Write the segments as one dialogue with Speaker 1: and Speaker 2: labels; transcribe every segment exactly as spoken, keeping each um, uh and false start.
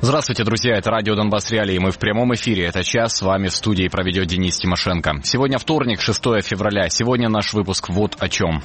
Speaker 1: Здравствуйте, друзья, это радио Донбасс Реалии, мы в прямом эфире, это час, с вами в студии проведет Денис Тимошенко. Сегодня вторник, шестое февраля, сегодня наш выпуск вот о чем.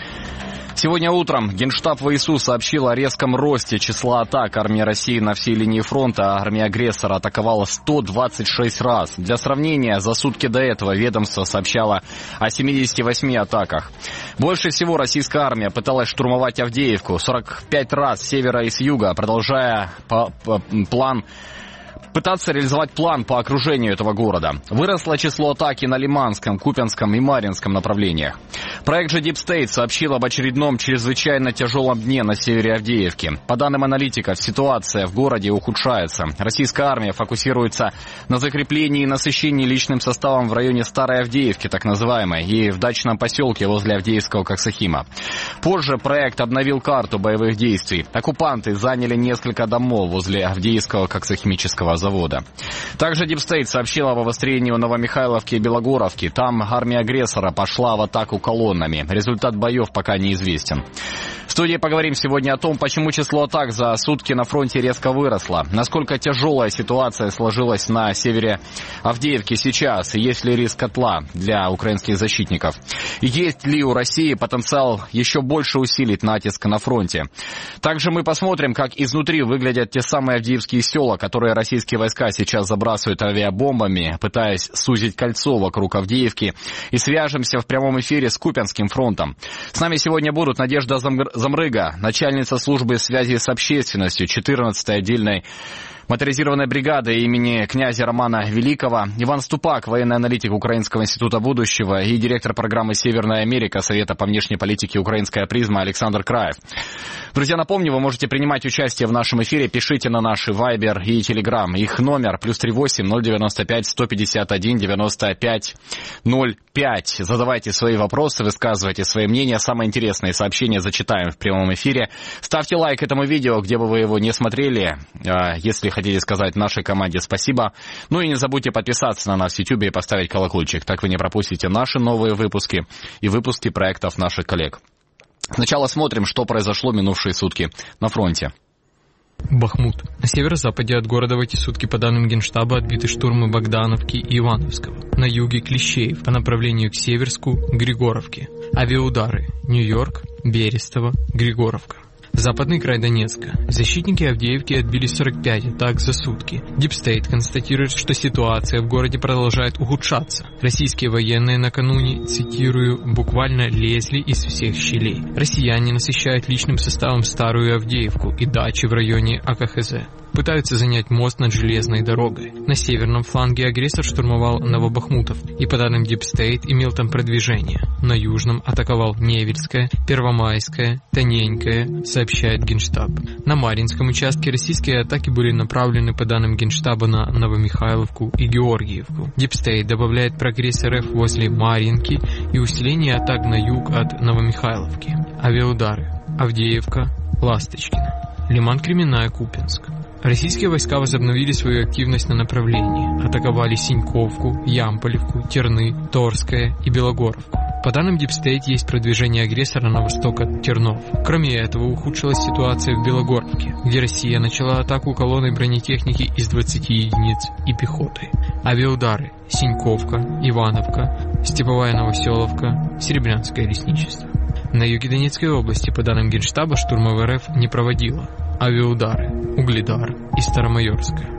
Speaker 1: Сегодня утром Генштаб ВСУ сообщил о резком росте числа атак армии России на всей линии фронта. Армия агрессора атаковала сто двадцать шесть раз. Для сравнения, за сутки до этого ведомство сообщало о семидесяти восьми атаках. Больше всего российская армия пыталась штурмовать Авдеевку сорок пять раз с севера и с юга, продолжая по, по, план... пытаться реализовать план по окружению этого города. Выросло число атаки на Лиманском, Купянском и Марьинском направлениях. Проект же Deep State сообщил об очередном чрезвычайно тяжелом дне на севере Авдеевки. По данным аналитиков, ситуация в городе ухудшается. Российская армия фокусируется на закреплении и насыщении личным составом в районе Старой Авдеевки, так называемой, и в дачном поселке возле Авдеевского Коксахима. Позже проект обновил карту боевых действий. Оккупанты заняли несколько домов возле Авдеевского Коксахимического завода. Также Deep State сообщил об обострении у Новомихайловки и Белогоровки. Там армия агрессора пошла в атаку колоннами. Результат боев пока неизвестен. В студии поговорим сегодня о том, почему число атак за сутки на фронте резко выросло, насколько тяжелая ситуация сложилась на севере Авдеевки сейчас, и есть ли риск котла для украинских защитников. Есть ли у России потенциал еще больше усилить натиск на фронте. Также мы посмотрим, как изнутри выглядят те самые авдеевские села, которые российские войска сейчас забрасывают авиабомбами, пытаясь сузить кольцо вокруг Авдеевки, и свяжемся в прямом эфире с Купянским фронтом. С нами сегодня будут Надежда Замрыга, начальница службы связи с общественностью четырнадцатой отдельной моторизированной бригады имени князя Романа Великого, Иван Ступак, военный аналитик Украинского института будущего и директор программы «Северная Америка» Совета по внешней политике «Украинская призма» Александр Краев. Друзья, напомню, вы можете принимать участие в нашем эфире, пишите на наши Вайбер и Телеграм. Их номер плюс три восемь ноль девяносто пять сто пятьдесят один девяносто пять ноль пять. Задавайте свои вопросы, высказывайте свои мнения. Самые интересные сообщения зачитаем в прямом эфире. Ставьте лайк этому видео, где бы вы его не смотрели, если хотите сказать нашей команде спасибо. Ну и не забудьте подписаться на нас в YouTube и поставить колокольчик. Так вы не пропустите наши новые выпуски и выпуски проектов наших коллег. Сначала смотрим, что произошло минувшие сутки на фронте.
Speaker 2: Бахмут. На северо-западе от города в эти сутки, по данным Генштаба, отбиты штурмы Богдановки и Ивановского. На юге Клещеев, по направлению к Северску, Григоровке. Авиаудары. Нью-Йорк, Берестово, Григоровка. Западный край Донецка. Защитники Авдеевки отбили сорок пять атак за сутки. Deep State констатирует, что ситуация в городе продолжает ухудшаться. Российские военные накануне, цитирую, буквально лезли из всех щелей. Россияне насыщают личным составом Старую Авдеевку и дачи в районе АКХЗ. Пытаются занять мост над железной дорогой. На северном фланге агрессор штурмовал Новобахмутов и, по данным Deep State, имел там продвижение. На южном атаковал Невельское, Первомайское, Тоненькое, сообщает Генштаб. На Марьинском участке российские атаки были направлены, по данным Генштаба, на Новомихайловку и Георгиевку. Deep State добавляет прогресс РФ возле Марьинки и усиление атак на юг от Новомихайловки. Авиаудары. Авдеевка, Ласточкино. Лиман-Кременная, Купянск. Российские войска возобновили свою активность на направлении. Атаковали Синьковку, Ямполевку, Терны, Торское и Белогоровку. По данным Deep State, есть продвижение агрессора на восток от Тернов. Кроме этого, ухудшилась ситуация в Белогоровке, где Россия начала атаку колонной бронетехники из двадцати единиц и пехоты. Авиаудары. Синьковка, Ивановка, Степовая Новоселовка, Серебрянское лесничество. На юге Донецкой области, по данным Генштаба, штурмов РФ не проводила. Авиаудары, Угледар и Старомайорская.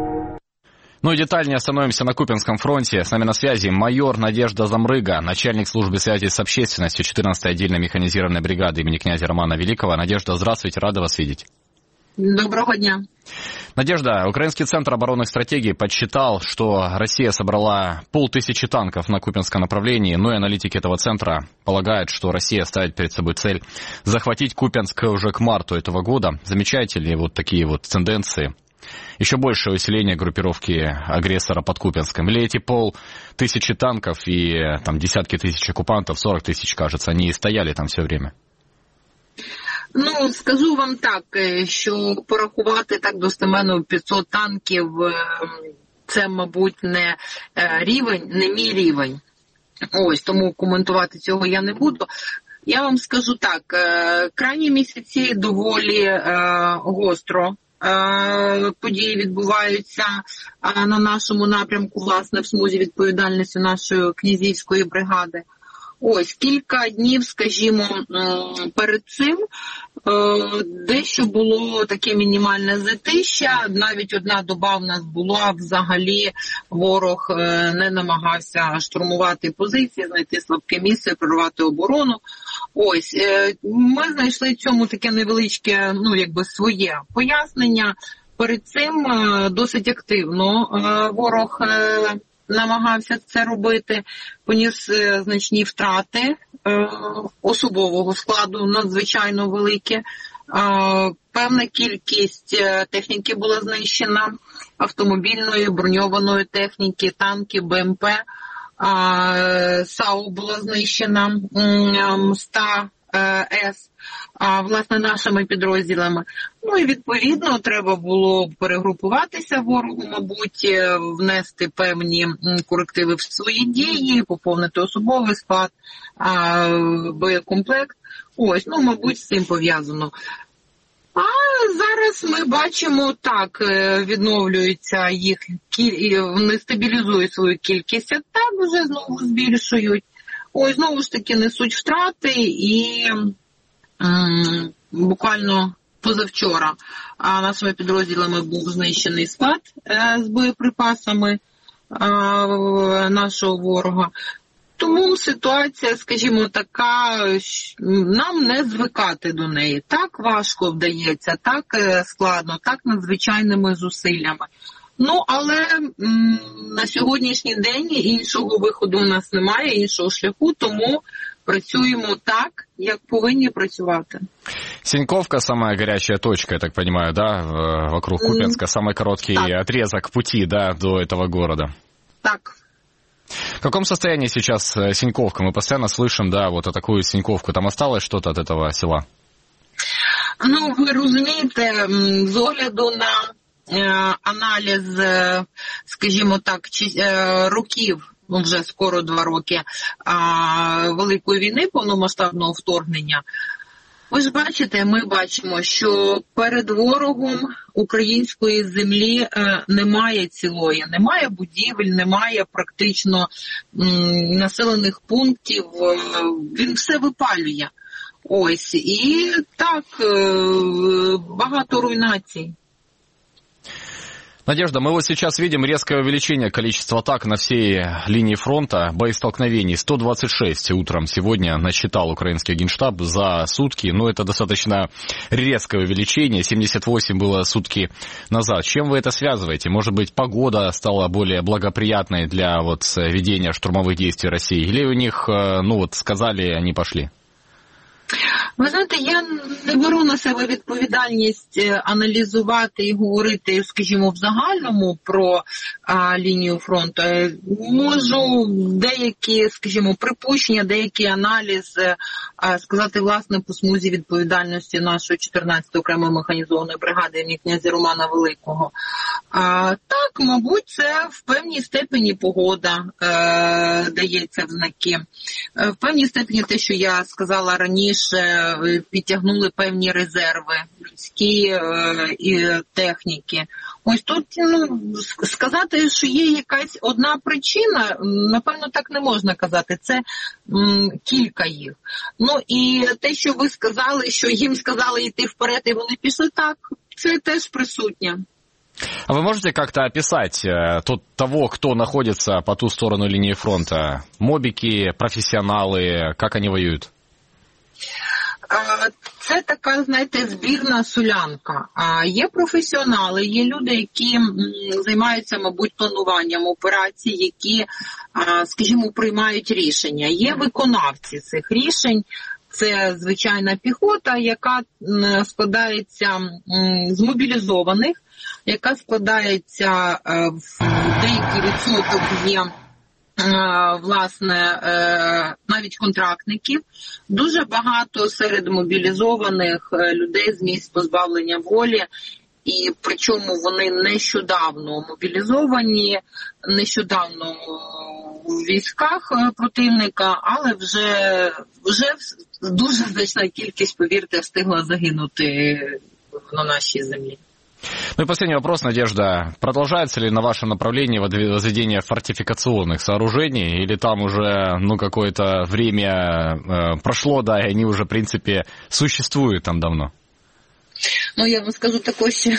Speaker 1: Ну и детальнее остановимся на Купянском фронте. С нами на связи майор Надежда Замрыга, начальник службы связи с общественностью четырнадцатой отдельной механизированной бригады имени князя Романа Великого. Надежда, здравствуйте, рада вас видеть.
Speaker 3: Доброго дня.
Speaker 1: Надежда, Украинский центр оборонной стратегии подсчитал, что Россия собрала полтысячи танков на Купянском направлении, но и аналитики этого центра полагают, что Россия ставит перед собой цель захватить Купянск уже к марту этого года. Замечаете ли вот такие вот тенденции? Еще большее усиление группировки агрессора под Купянском? Или эти полтысячи танков и там десятки тысяч оккупантов, сорок тысяч, кажется, они и стояли там все время?
Speaker 3: Ну, скажу вам так, що порахувати так достеменно п'ятсот танків, це, мабуть, не рівень, не мій рівень. Ось, тому коментувати цього я не буду. Я вам скажу так, крайні місяці доволі гостро події відбуваються на нашому напрямку, власне, в смузі відповідальності нашої князівської бригади. Ось, кілька днів, скажімо, перед цим дещо було таке мінімальне затища, навіть одна доба в нас була, взагалі ворог не намагався штурмувати позиції, знайти слабке місце, прорвати оборону. Ось, ми знайшли цьому таке невеличке, ну, якби своє пояснення. Перед цим досить активно ворог намагався це робити, поніс значні втрати особового складу, надзвичайно великі. Певна кількість техніки була знищена, автомобільної, броньованої техніки, танки, БМП, САУ була знищена, МСТА, С, власне, нашими підрозділами. Ну і, відповідно, треба було перегрупуватися ворогу, мабуть, внести певні корективи в свої дії, поповнити особовий склад, боєкомплект. Ось, ну, мабуть, з цим пов'язано. А зараз ми бачимо, так, відновлюється їх, вони стабілізують свою кількість, а так вже знову збільшують. Ось, знову ж таки, несуть втрати і м, буквально позавчора а нашими підрозділами був знищений склад е, з боєприпасами е, нашого ворога. Тому ситуація, скажімо, така, нам не звикати до неї. Так важко вдається, так складно, так надзвичайними зусиллями. Ну, але м, на сьогоднішній день іншого виходу у нас немає, іншого шляху, тому працюємо так, як повинні працювати.
Speaker 1: Синьковка самая горячая точка, я так понимаю, да, вокруг Купянска, самый короткий так. отрезок пути, да, до этого города.
Speaker 3: Так.
Speaker 1: В каком состоянии сейчас Синьковка? Мы постоянно слышим, да, вот о такую Синьковку. Там осталось что-то от этого села?
Speaker 3: Ну, ви розумієте, з огляду на аналіз, скажімо так, років, ну вже скоро два роки, Великої війни, повномасштабного вторгнення, ви ж бачите, ми бачимо, що перед ворогом української землі немає цілої, немає будівель, немає практично населених пунктів, він все випалює. Ось, і так, багато руйнацій.
Speaker 1: Надежда, мы вот сейчас видим резкое увеличение количества атак на всей линии фронта, боестолкновений. сто двадцать шесть утром сегодня насчитал украинский Генштаб за сутки. Но это достаточно резкое увеличение. семьдесят восемь было сутки назад. С чем вы это связываете? Может быть, погода стала более благоприятной для вот ведения штурмовых действий России? Или у них, ну вот, сказали, они пошли?
Speaker 3: Ви знаєте, я не беру на себе відповідальність аналізувати і говорити, скажімо, в загальному про а, лінію фронту. Можу деякі, скажімо, припущення, деякий аналіз а, сказати, власне, по смузі відповідальності нашої чотирнадцятої окремої механізованої бригади імені князя Романа Великого. А, так, мабуть, це в певній степені погода е, дається в знаки. В певній степені те, що я сказала раніше, підтягнули певні резерви людські е, і техніки. Ось тут, ну, сказати, що є якась одна причина, напевно, так не можна казати. Це м, кілька їх. Ну і те, що ви сказали, що їм сказали йти вперед, і вони пішли, так, це теж присутнє.
Speaker 1: А вы можете как-то описать э, тот, того, кто находится по ту сторону линии фронта? Мобики, профессионалы, как они воюют?
Speaker 3: Це така, знаєте, збірна солянка. Є професіонали, є люди, які займаються, мабуть, плануванням операцій, які, скажімо, приймають рішення. Є виконавці цих рішень. Це звичайна піхота, яка складається з мобілізованих, яка складається в деякий відсоток є, власне, навіть контрактників. Дуже багато серед мобілізованих людей з місць позбавлення волі, і причому вони нещодавно мобілізовані, нещодавно у військах противника, але вже, вже дуже значна кількість, повірте, встигла загинути на нашій землі.
Speaker 1: Ну и последний вопрос, Надежда. Продолжается ли на вашем направлении возведение фортификационных сооружений, или там уже, ну, какое-то время э, прошло, да, и они уже, в принципе, существуют там давно?
Speaker 3: Ну, я вам скажу також, що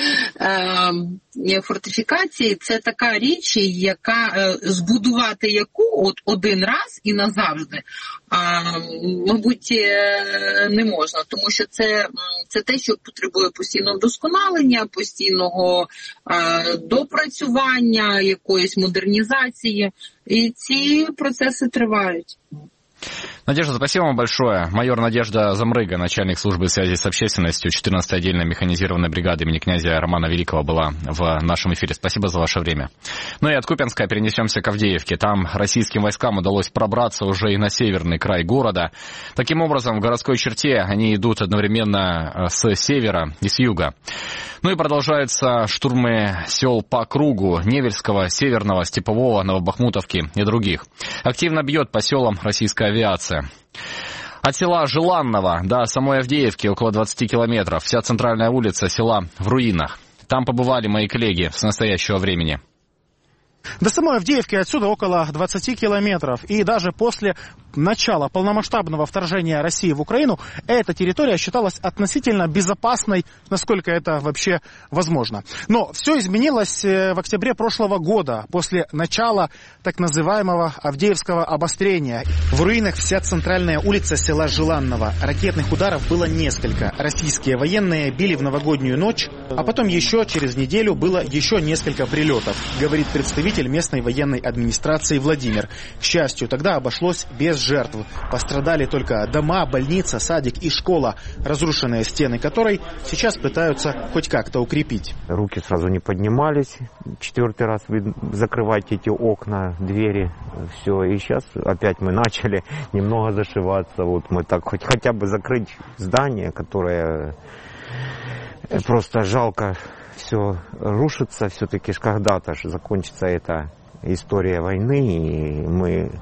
Speaker 3: е, фортифікації – це така річ, яка е, збудувати яку от один раз і назавжди, е, мабуть, е, не можна, тому що це, це те, що потребує постійного вдосконалення, постійного е, допрацювання, якоїсь модернізації, і ці процеси тривають.
Speaker 1: Надежда, спасибо вам большое. Майор Надежда Замрыга, начальник службы связи с общественностью четырнадцатой отдельной механизированной бригады имени князя Романа Великого, была в нашем эфире. Спасибо за ваше время. Ну и от Купянска перенесемся к Авдеевке. Там российским войскам удалось пробраться уже и на северный край города. Таким образом, в городской черте они идут одновременно с севера и с юга. Ну и продолжаются штурмы сел по кругу Невельского, Северного, Степового, Новобахмутовки и других. Активно бьет по селам российская авиация. От села Желанного до самой Авдеевки около двадцати километров. Вся центральная улица села в руинах. Там побывали мои коллеги с настоящего времени.
Speaker 4: До самой Авдеевки отсюда около двадцати километров. И даже после начала полномасштабного вторжения России в Украину эта территория считалась относительно безопасной, насколько это вообще возможно. Но все изменилось в октябре прошлого года, после начала так называемого Авдеевского обострения. В руинах вся центральная улица села Желанного. Ракетных ударов было несколько. Российские военные били в новогоднюю ночь, а потом еще через неделю было еще несколько прилетов, говорит представитель местной военной администрации Владимир. К счастью, тогда обошлось без жертв. Пострадали только дома, больница, садик и школа, разрушенные стены которой сейчас пытаются хоть как-то укрепить.
Speaker 5: Руки сразу не поднимались. Четвертый раз закрывать эти окна, двери, все. И сейчас опять мы начали немного зашиваться. Вот мы так хоть хотя бы закрыть здание, которое просто жалко. Все рушится, все-таки когда-то же закончится эта история войны, и мы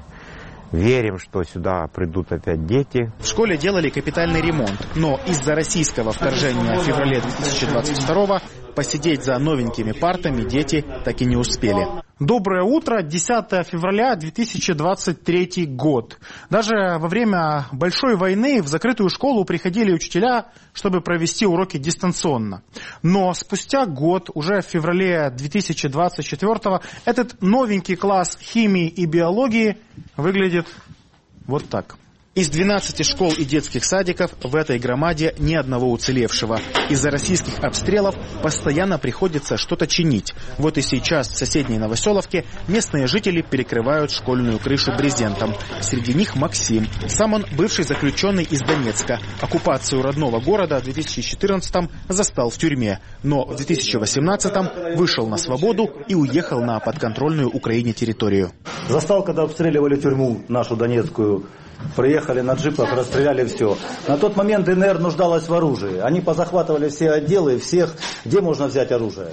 Speaker 5: верим, что сюда придут опять дети.
Speaker 4: В школе делали капитальный ремонт, но из-за российского вторжения в феврале две тысячи двадцать второго посидеть за новенькими партами дети так и не успели. Доброе утро, десятое февраля две тысячи двадцать третий год. Даже во время большой войны в закрытую школу приходили учителя, чтобы провести уроки дистанционно. Но спустя год, уже в феврале две тысячи двадцать четвёртого, этот новенький класс химии и биологии выглядит вот так. Из двенадцати школ и детских садиков в этой громаде ни одного уцелевшего. Из-за российских обстрелов постоянно приходится что-то чинить. Вот и сейчас в соседней Новоселовке местные жители перекрывают школьную крышу брезентом. Среди них Максим. Сам он бывший заключенный из Донецка. Оккупацию родного города в две тысячи четырнадцатом застал в тюрьме. Но в две тысячи восемнадцатом вышел на свободу и уехал на подконтрольную Украине территорию.
Speaker 6: Застал, когда обстреливали тюрьму нашу донецкую. Приехали на джипах, расстреляли все. На тот момент ДНР нуждалась в оружии. Они позахватывали все отделы, всех, где можно взять оружие.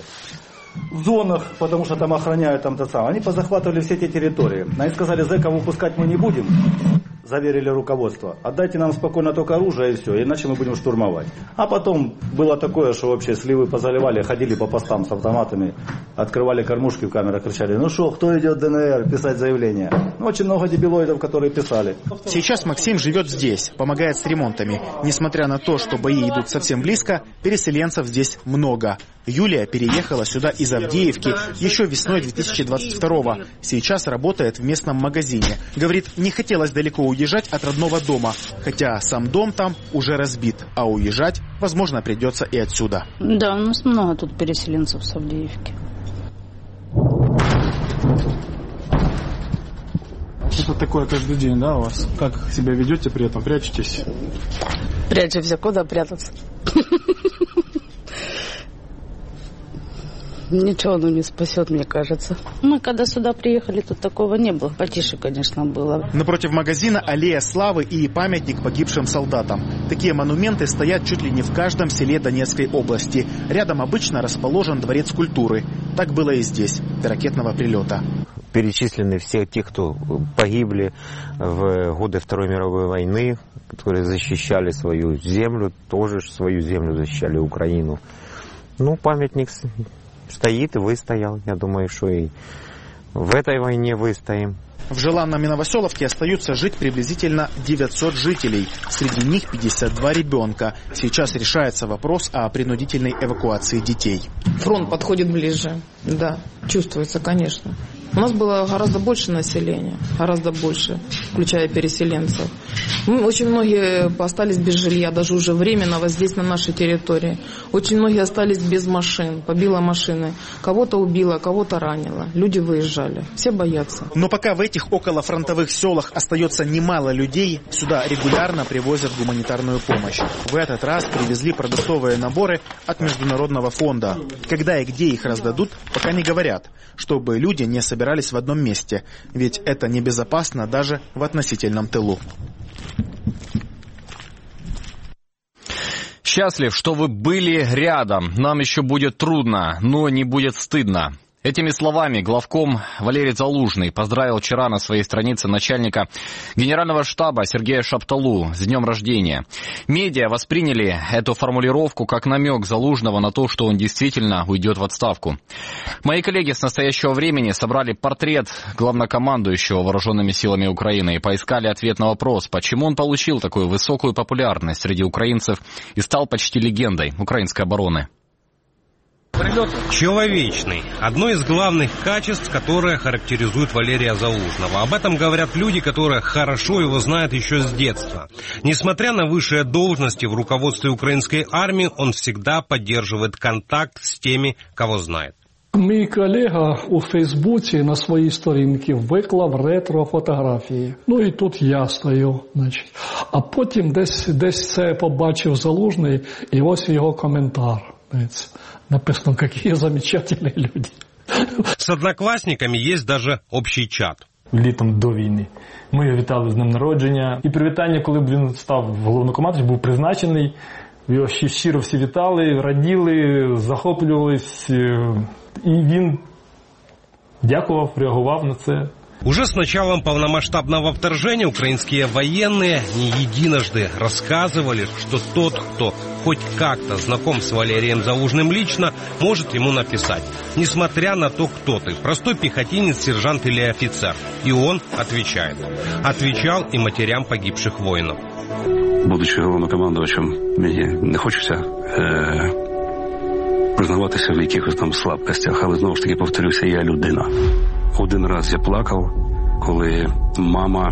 Speaker 6: В зонах, потому что там охраняют там то самое. Они позахватывали все эти территории. Они сказали, зэков выпускать мы не будем. Заверили руководство. Отдайте нам спокойно только оружие и все, иначе мы будем штурмовать. А потом было такое, что вообще сливы позаливали, ходили по постам с автоматами, открывали кормушки в камерах, кричали, ну что, кто идет в ДНР писать заявление? Ну, очень много дебилоидов, которые писали.
Speaker 4: Сейчас Максим живет здесь, помогает с ремонтами. Несмотря на то, что бои идут совсем близко, переселенцев здесь много. Юлия переехала сюда из Авдеевки еще весной две тысячи двадцать второго. Сейчас работает в местном магазине. Говорит, не хотелось далеко уезжать от родного дома, хотя сам дом там уже разбит, а уезжать, возможно, придется и отсюда.
Speaker 7: Да, у нас много тут переселенцев с Авдеевки.
Speaker 4: Это такое каждый день, да, у вас? Как себя ведете при этом? Прячетесь?
Speaker 7: Прячемся, куда прятаться? Ничего оно не спасет, мне кажется. Мы когда сюда приехали, тут такого не было. Потише, конечно, было.
Speaker 4: Напротив магазина аллея славы и памятник погибшим солдатам. Такие монументы стоят чуть ли не в каждом селе Донецкой области. Рядом обычно расположен дворец культуры. Так было и здесь, до ракетного прилета.
Speaker 5: Перечислены все те, кто погибли в годы Второй мировой войны, которые защищали свою землю, тоже свою землю защищали, Украину. Ну, памятник стоит и выстоял. Я думаю, что и в этой войне выстоим.
Speaker 4: В желанном и Новоселовке остаются жить приблизительно девятьсот жителей. Среди них пятьдесят два ребенка. Сейчас решается вопрос о принудительной эвакуации детей.
Speaker 8: Фронт подходит ближе. Да, чувствуется, конечно. У нас было гораздо больше населения, гораздо больше, включая переселенцев. Очень многие остались без жилья, даже уже временного здесь, на нашей территории. Очень многие остались без машин, побило машины. Кого-то убило, кого-то ранило. Люди выезжали, все боятся.
Speaker 4: Но пока в этих околофронтовых селах остается немало людей, сюда регулярно привозят гуманитарную помощь. В этот раз привезли продуктовые наборы от Международного фонда. Когда и где их раздадут, пока не говорят, чтобы люди не собирались в одном месте, ведь это небезопасно даже в относительном тылу.
Speaker 1: Счастлив, что вы были рядом. Нам еще будет трудно, но не будет стыдно. Этими словами главком Валерий Залужный поздравил вчера на своей странице начальника Генерального штаба Сергея Шапталу с днем рождения. Медиа восприняли эту формулировку как намек Залужного на то, что он действительно уйдет в отставку. Мои коллеги с настоящего времени собрали портрет главнокомандующего вооруженными силами Украины и поискали ответ на вопрос, почему он получил такую высокую популярность среди украинцев и стал почти легендой украинской обороны.
Speaker 9: Человечный. Одно из главных качеств, которое характеризует Валерия Залужного. Об этом говорят люди, которые хорошо его знают еще с детства. Несмотря на высшие должности в руководстве украинской армии, он всегда поддерживает контакт с теми, кого знает.
Speaker 10: Мій колега у Фейсбуці на своїй сторінці виклав ретро-фотографії. Ну і тут я стою, значить. А потім десь, десь це побачив Залужний, і ось його коментар. Написано, какие замечательные люди.
Speaker 9: С одноклассниками есть даже общий чат.
Speaker 10: Літом до війни. Ми його вітали з днем народження. І привітання, коли б він став головнокомандуючим, був призначений. Його щиро всі вітали, раділи, захоплювались. І він дякував, реагував на це.
Speaker 9: Уже с началом полномасштабного вторжения украинские военные не единожды рассказывали, что тот, кто хоть как-то знаком с Валерием Залужным лично, может ему написать, несмотря на то, кто ты, простой пехотинец, сержант или офицер. И он отвечает. Отвечал и матерям погибших воинов.
Speaker 11: Будучи головнокомандувачем, мені не хочеться е- признаватися в якихось там слабкостях, але знову ж таки повторюся, я людина. Один раз я плакав, коли мама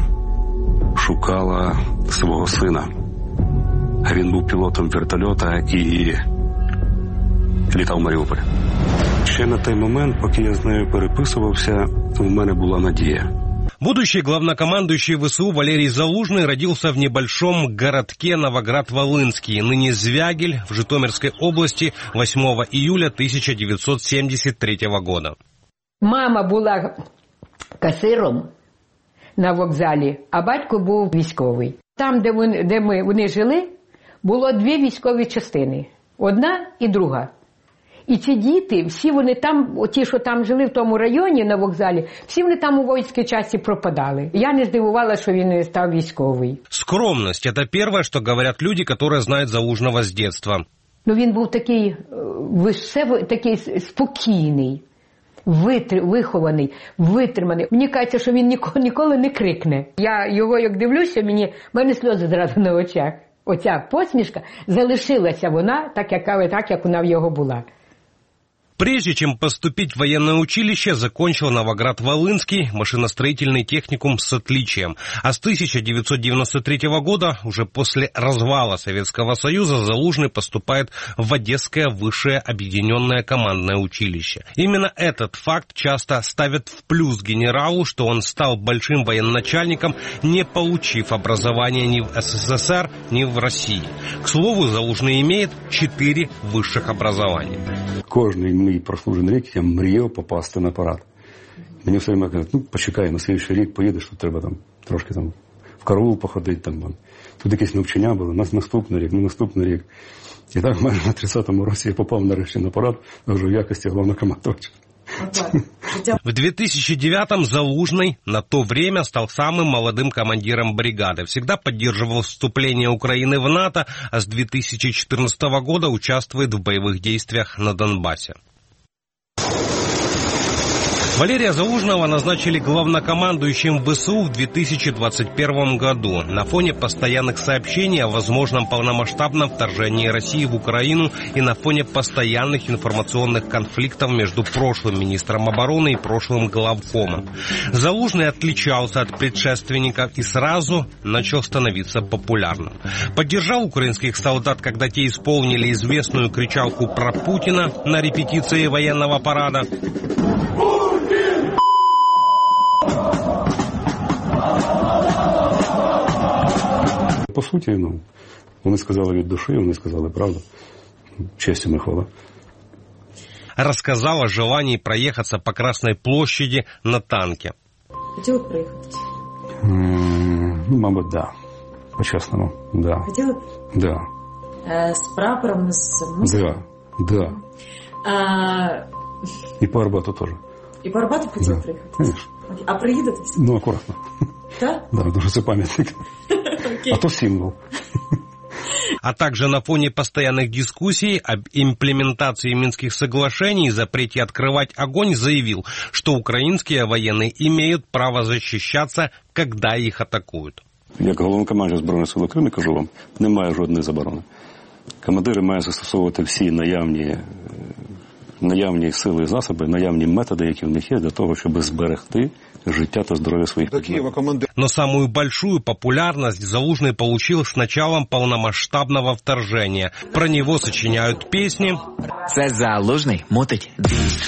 Speaker 11: шукала свого сина. Він був пілотом вертольота і літав в Маріуполь. Ще на той момент, поки я з нею переписувався, у мене була надія.
Speaker 9: Будущий главнокомандующий ВСУ Валерий Залужный родился в небольшом городке Новоград-Волынский, ныне Звягель, в Житомирской области, восьмого июля тысяча девятьсот семьдесят третьего года.
Speaker 12: Мама була касиром на вокзалі, а батько був військовий. Там, де вони, де ми, вони жили, було дві військові частини. Одна і друга. І ці діти, всі вони там, ті, що там жили в тому районі на вокзалі, всі вони там у воїнській часті пропадали. Я не здивувала, що він став військовий.
Speaker 9: Скромность – это первое, что говорят люди, которые знают Залужного с детства.
Speaker 12: Ну, він був такий, такий спокійний. Витр... вихований, витриманий. Мені кажеться, що він ніколи, ніколи не крикне. Я його, як дивлюся, мені, в мене сльози зразу на очах. Оця посмішка, залишилася вона, так як, так, як вона в його була.
Speaker 9: Прежде чем поступить в военное училище, закончил Новоград-Волынский машиностроительный техникум с отличием. А с тысяча девятьсот девяносто третьего года, уже после развала Советского Союза, Залужный поступает в Одесское высшее объединенное командное училище. Именно этот факт часто ставит в плюс генералу, что он стал большим военачальником, не получив образования ни в СССР, ни в России. К слову, Залужный имеет четыре высших образования.
Speaker 11: Кожний мій прослужений рік я мріяв попасти на парад. Мені все время кажуть, ну, почекай, на слідчий рік поїдеш, тут треба там трошки там в караул походити. Там, тут якісь навчання були, у нас наступний рік, ну наступний рік. І так в мене на тридцятому році я попав нарешті на парад, вже в якості головнокомандувача.
Speaker 9: В две тысячи девятом Залужный на то время стал самым молодым командиром бригады. Всегда поддерживал вступление Украины в НАТО, а с две тысячи четырнадцатого года участвует в боевых действиях на Донбассе. Валерия Залужного назначили главнокомандующим ВСУ в две тысячи двадцать первом году на фоне постоянных сообщений о возможном полномасштабном вторжении России в Украину и на фоне постоянных информационных конфликтов между прошлым министром обороны и прошлым главкомом. Залужный отличался от предшественников и сразу начал становиться популярным. Поддержал украинских солдат, когда те исполнили известную кричалку про Путина на репетиции военного парада.
Speaker 11: По суті, ну, вони сказали від душі, вони сказали правду. Честь им и хвала.
Speaker 9: Рассказал о желании проехаться по Красной площади на танке.
Speaker 13: Хотела бы проехать?
Speaker 11: М-м, ну, мабуть, да. По-честному, да.
Speaker 13: Хотела бы?
Speaker 11: Да.
Speaker 13: Э, с прапором, с музыкой?
Speaker 11: Да, да.
Speaker 13: А...
Speaker 11: И по Арбату тоже.
Speaker 13: И по Арбату хотела
Speaker 11: да,
Speaker 13: проехать?
Speaker 11: Конечно.
Speaker 13: А проедете?
Speaker 11: Ну, аккуратно.
Speaker 13: Да?
Speaker 11: Да, потому что это памятник. А то символ.
Speaker 9: А также на фоне постоянных дискуссий об имплементации Минских соглашений и запрете открывать огонь заявил, что украинские военные имеют право защищаться, когда их атакуют.
Speaker 11: Як головнокомандувач Збройних сил України, кажу вам, немає жодної заборони. Командири мають застосовувати всі наявні, наявні сили і засоби, наявні методи, які в них є, для того, щоб зберегти життя та здоровье своих командиров.
Speaker 9: Но самую большую популярность Залужный получил с началом полномасштабного вторжения. Про него сочиняют песни.
Speaker 14: Це Залужний мутить движ.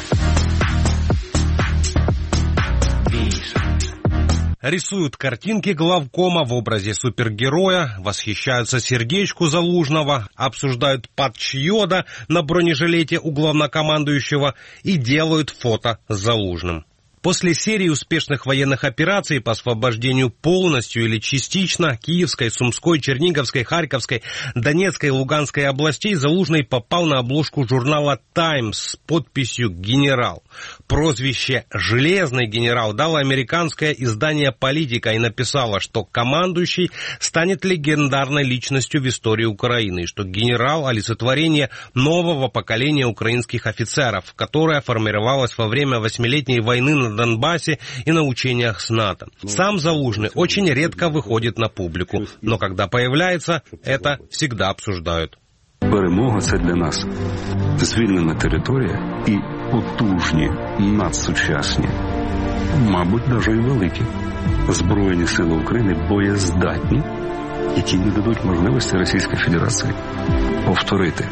Speaker 9: Рисуют картинки главкома в образе супергероя, восхищаются сердечку Залужного, обсуждают патч Йода на бронежилете у главнокомандующего и делают фото с Залужным. После серии успешных военных операций по освобождению полностью или частично Киевской, Сумской, Черниговской, Харьковской, Донецкой и Луганской областей Залужный попал на обложку журнала «Таймс» с подписью «Генерал». Прозвище «Железный генерал» дало американское издание «Политика» и написало, что командующий станет легендарной личностью в истории Украины, и что генерал – олицетворение нового поколения украинских офицеров, которое формировалось во время восьмилетней войны на Донбассе и на учениях с НАТО. Сам Залужный очень редко выходит на публику, но когда появляется, это всегда обсуждают.
Speaker 11: Перемога – це для нас звільнена територія і потужні, надсучасні, мабуть, навіть і великі Збройні сили України боєздатні, які не дадуть можливості Російській Федерації повторити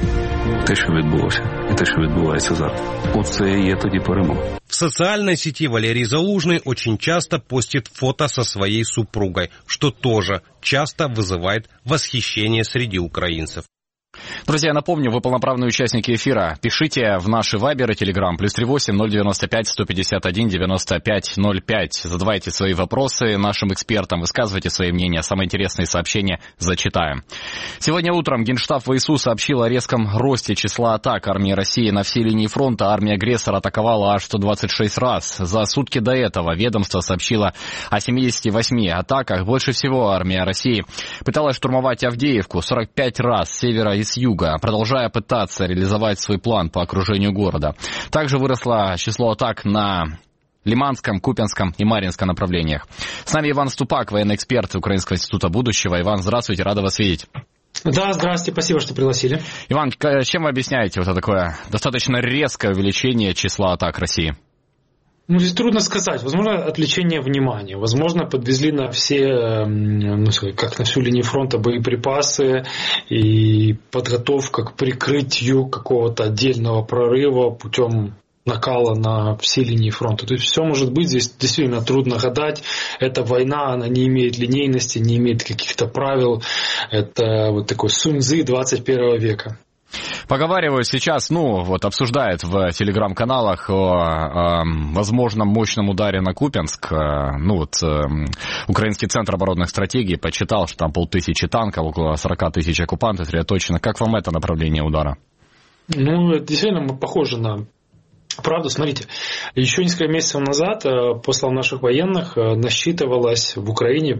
Speaker 11: те, що відбулося, і те, що відбувається зараз. Оце і є тоді перемога.
Speaker 9: В социальной сети Валерий Залужный очень часто постит фото со своей супругой, что тоже часто вызывает восхищение среди украинцев.
Speaker 1: Друзья, напомню, вы полноправные участники эфира. Пишите в наши вайбер и телеграм. Плюс три восемь ноль девяносто пять сто пятьдесят один девяносто пять ноль пять. Задавайте свои вопросы нашим экспертам, высказывайте свои мнения. Самые интересные сообщения зачитаем. Сегодня утром Генштаб ВСУ сообщил о резком росте числа атак армии России на всей линии фронта. Армия-агрессор атаковала аж сто двадцать шесть раз. За сутки до этого ведомство сообщило о семидесяти восьми атаках. Больше всего армия России пыталась штурмовать Авдеевку сорок пять раз с севера и с юга, продолжая пытаться реализовать свой план по окружению города. Также выросло число атак на Лиманском, Купянском и Марьинском направлениях. С нами Иван Ступак, военный эксперт Украинского института будущего. Иван, здравствуйте, рада вас видеть.
Speaker 15: Да, здравствуйте, спасибо, что пригласили.
Speaker 1: Иван, чем вы объясняете вот это такое достаточно резкое увеличение числа атак России?
Speaker 15: Ну, здесь трудно сказать. Возможно, отвлечение внимания. Возможно, подвезли на все, ну, как на всю линию фронта боеприпасы и подготовка к прикрытию какого-то отдельного прорыва путем накала на все линии фронта. То есть все может быть, здесь действительно трудно гадать. Это война, она не имеет линейности, не имеет каких-то правил. Это вот такой Сунь-Цзы двадцать первого века.
Speaker 1: Поговаривают сейчас, ну, вот обсуждают в телеграм-каналах о, о возможном мощном ударе на Купянск. Ну, вот э, Украинский центр оборонных стратегий подсчитал, что там полтысячи танков, около сорок тысяч оккупантов сосредоточено. Как вам это направление удара?
Speaker 15: Ну, это действительно похоже на правду. Смотрите, еще несколько месяцев назад, по словам наших военных, насчитывалось в Украине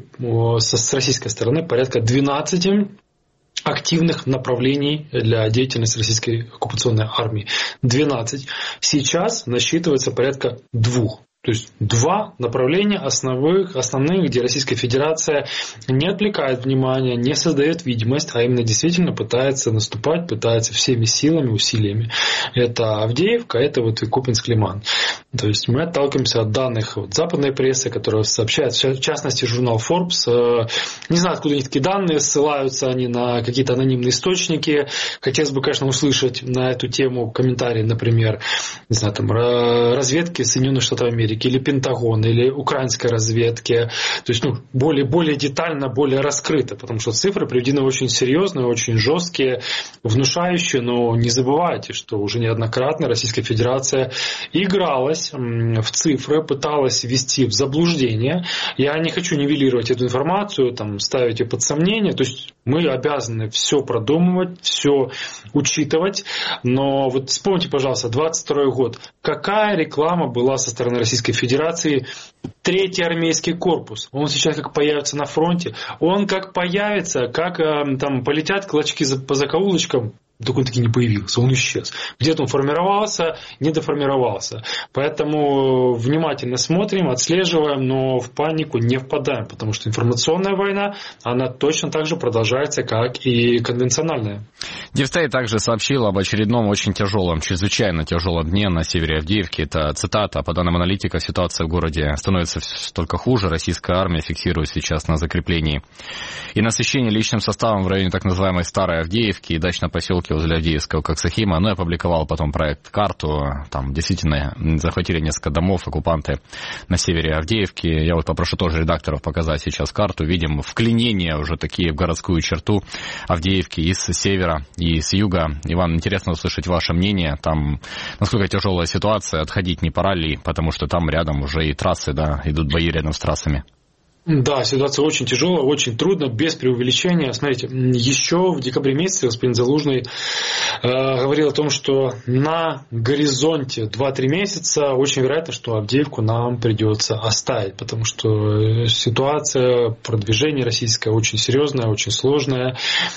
Speaker 15: с российской стороны порядка двенадцати активных направлений для деятельности российской оккупационной армии. двенадцать. Сейчас насчитывается порядка двух. То есть два направления основных, основных, где Российская Федерация не отвлекает внимание, не создает видимость, а именно действительно пытается наступать, пытается всеми силами, усилиями. Это Авдеевка, это вот и Купянск-Лиман. То есть мы отталкиваемся от данных вот западной прессы, которая сообщает, в частности, журнал Forbes. Не знаю, откуда они такие данные, ссылаются они на какие-то анонимные источники. Хотелось бы, конечно, услышать на эту тему комментарии, например, не знаю, там, разведки Соединенных Штатов Америки, или Пентагон, или украинской разведки. То есть, ну, более, более детально, более раскрыто, потому что цифры приведены очень серьезные, очень жесткие, внушающие, но не забывайте, что уже неоднократно Российская Федерация игралась в цифры, пыталась ввести в заблуждение. Я не хочу нивелировать эту информацию, там, ставить ее под сомнение. То есть мы обязаны все продумывать, все учитывать. Но вот вспомните, пожалуйста, двадцать второй год. Какая реклама была со стороны Российской Федерации? Третий армейский корпус. Он сейчас как появится на фронте. Он как появится, как там полетят клочки по закоулочкам. Так он таки не появился, он исчез. Где-то он формировался, не доформировался. Поэтому внимательно смотрим, отслеживаем, но в панику не впадаем, потому что информационная война, она точно так же продолжается, как и конвенциональная.
Speaker 1: Дипстейт также сообщил об очередном очень тяжелом, чрезвычайно тяжелом дне на севере Авдеевки. Это цитата. По данным аналитика, ситуация в городе становится только хуже. Российская армия фиксирует сейчас на закреплении и насыщении личным составом в районе так называемой Старой Авдеевки и дачном поселке возле Авдеевского Коксахима. Но я опубликовал потом проект карту. Там действительно захватили несколько домов оккупанты на севере Авдеевки. Я вот попрошу тоже редакторов показать сейчас карту. Видим вклинения уже такие в городскую черту Авдеевки и с севера, и с юга. Иван, интересно услышать ваше мнение. Там насколько тяжелая ситуация, отходить не пора ли? Потому что там рядом уже и трассы, да, идут бои рядом с трассами.
Speaker 15: Да, ситуация очень тяжелая, очень трудно, без преувеличения. Смотрите, еще в декабре месяце господин Залужный э, говорил о том, что на горизонте два-три месяца очень вероятно, что Авдеевку нам придется оставить, потому что ситуация продвижения российская очень серьезная, очень сложная.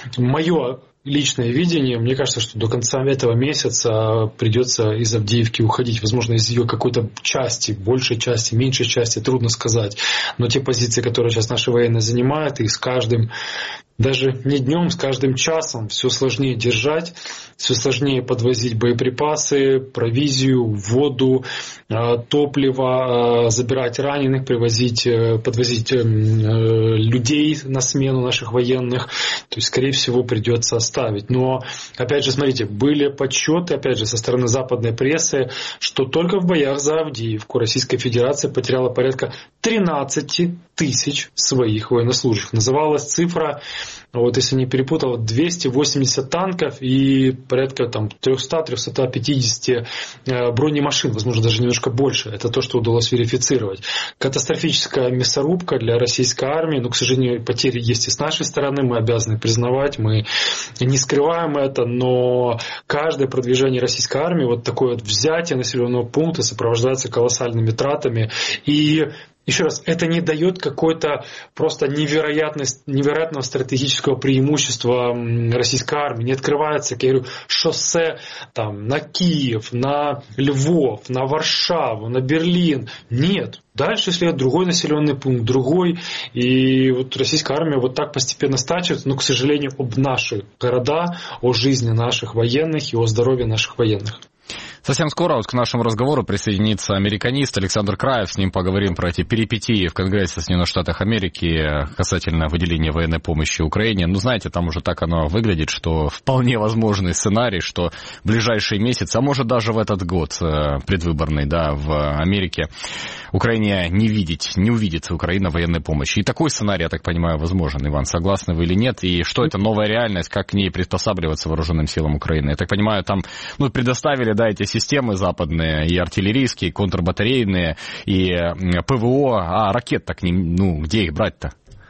Speaker 15: Мое личное видение, мне кажется, что до конца этого месяца придется из Авдеевки уходить. Возможно, из ее какой-то части, большей части, меньшей части, трудно сказать. Но те позиции, которые сейчас наши военные занимают, их с каждым, даже не днем, с каждым часом все сложнее держать, все сложнее подвозить боеприпасы, провизию, воду, топливо, забирать раненых, привозить, подвозить людей на смену наших военных. То есть, скорее всего, придется оставить. Но, опять же, смотрите, были подсчеты, опять же, со стороны западной прессы, что только в боях за Авдеевку Российская Федерация потеряла порядка тринадцать тысяч своих военнослужащих. Называлась цифра, вот если не перепутал, двести восемьдесят танков и порядка там триста-триста пятьдесят бронемашин, возможно, даже немножко больше. Это то, что удалось верифицировать. Катастрофическая мясорубка для российской армии, но, к сожалению, потери есть и с нашей стороны, мы обязаны признавать, мы не скрываем это, но каждое продвижение российской армии, вот такое вот взятие населенного пункта сопровождается колоссальными тратами. И еще раз, это не дает какой-то просто невероятного стратегического преимущества российской армии. Не открывается, как я говорю, шоссе там, на Киев, на Львов, на Варшаву, на Берлин. Нет. Дальше следует другой населенный пункт, другой. И вот российская армия вот так постепенно стачивает, но, к сожалению, об наши города, о жизни наших военных и о здоровье наших военных.
Speaker 1: Совсем скоро вот к нашему разговору присоединится американист Александр Краев. С ним поговорим про эти перипетии в Конгрессе Соединенных Штатов Америки касательно выделения военной помощи Украине. Ну, знаете, там уже так оно выглядит, что вполне возможный сценарий, что в ближайшие месяцы, а может даже в этот год предвыборный, да, в Америке, Украине не видеть, не увидит Украина военной помощи. И такой сценарий, я так понимаю, возможен. Иван, согласны вы или нет? И что это новая реальность, как к ней приспосабливаться вооруженным силам Украины? Я так понимаю, там, ну, предоставили, да, эти системы западные, и артиллерийские, и контрбатарейные, и ПВО, а ракет так не, ну, где их брать-то?
Speaker 15: К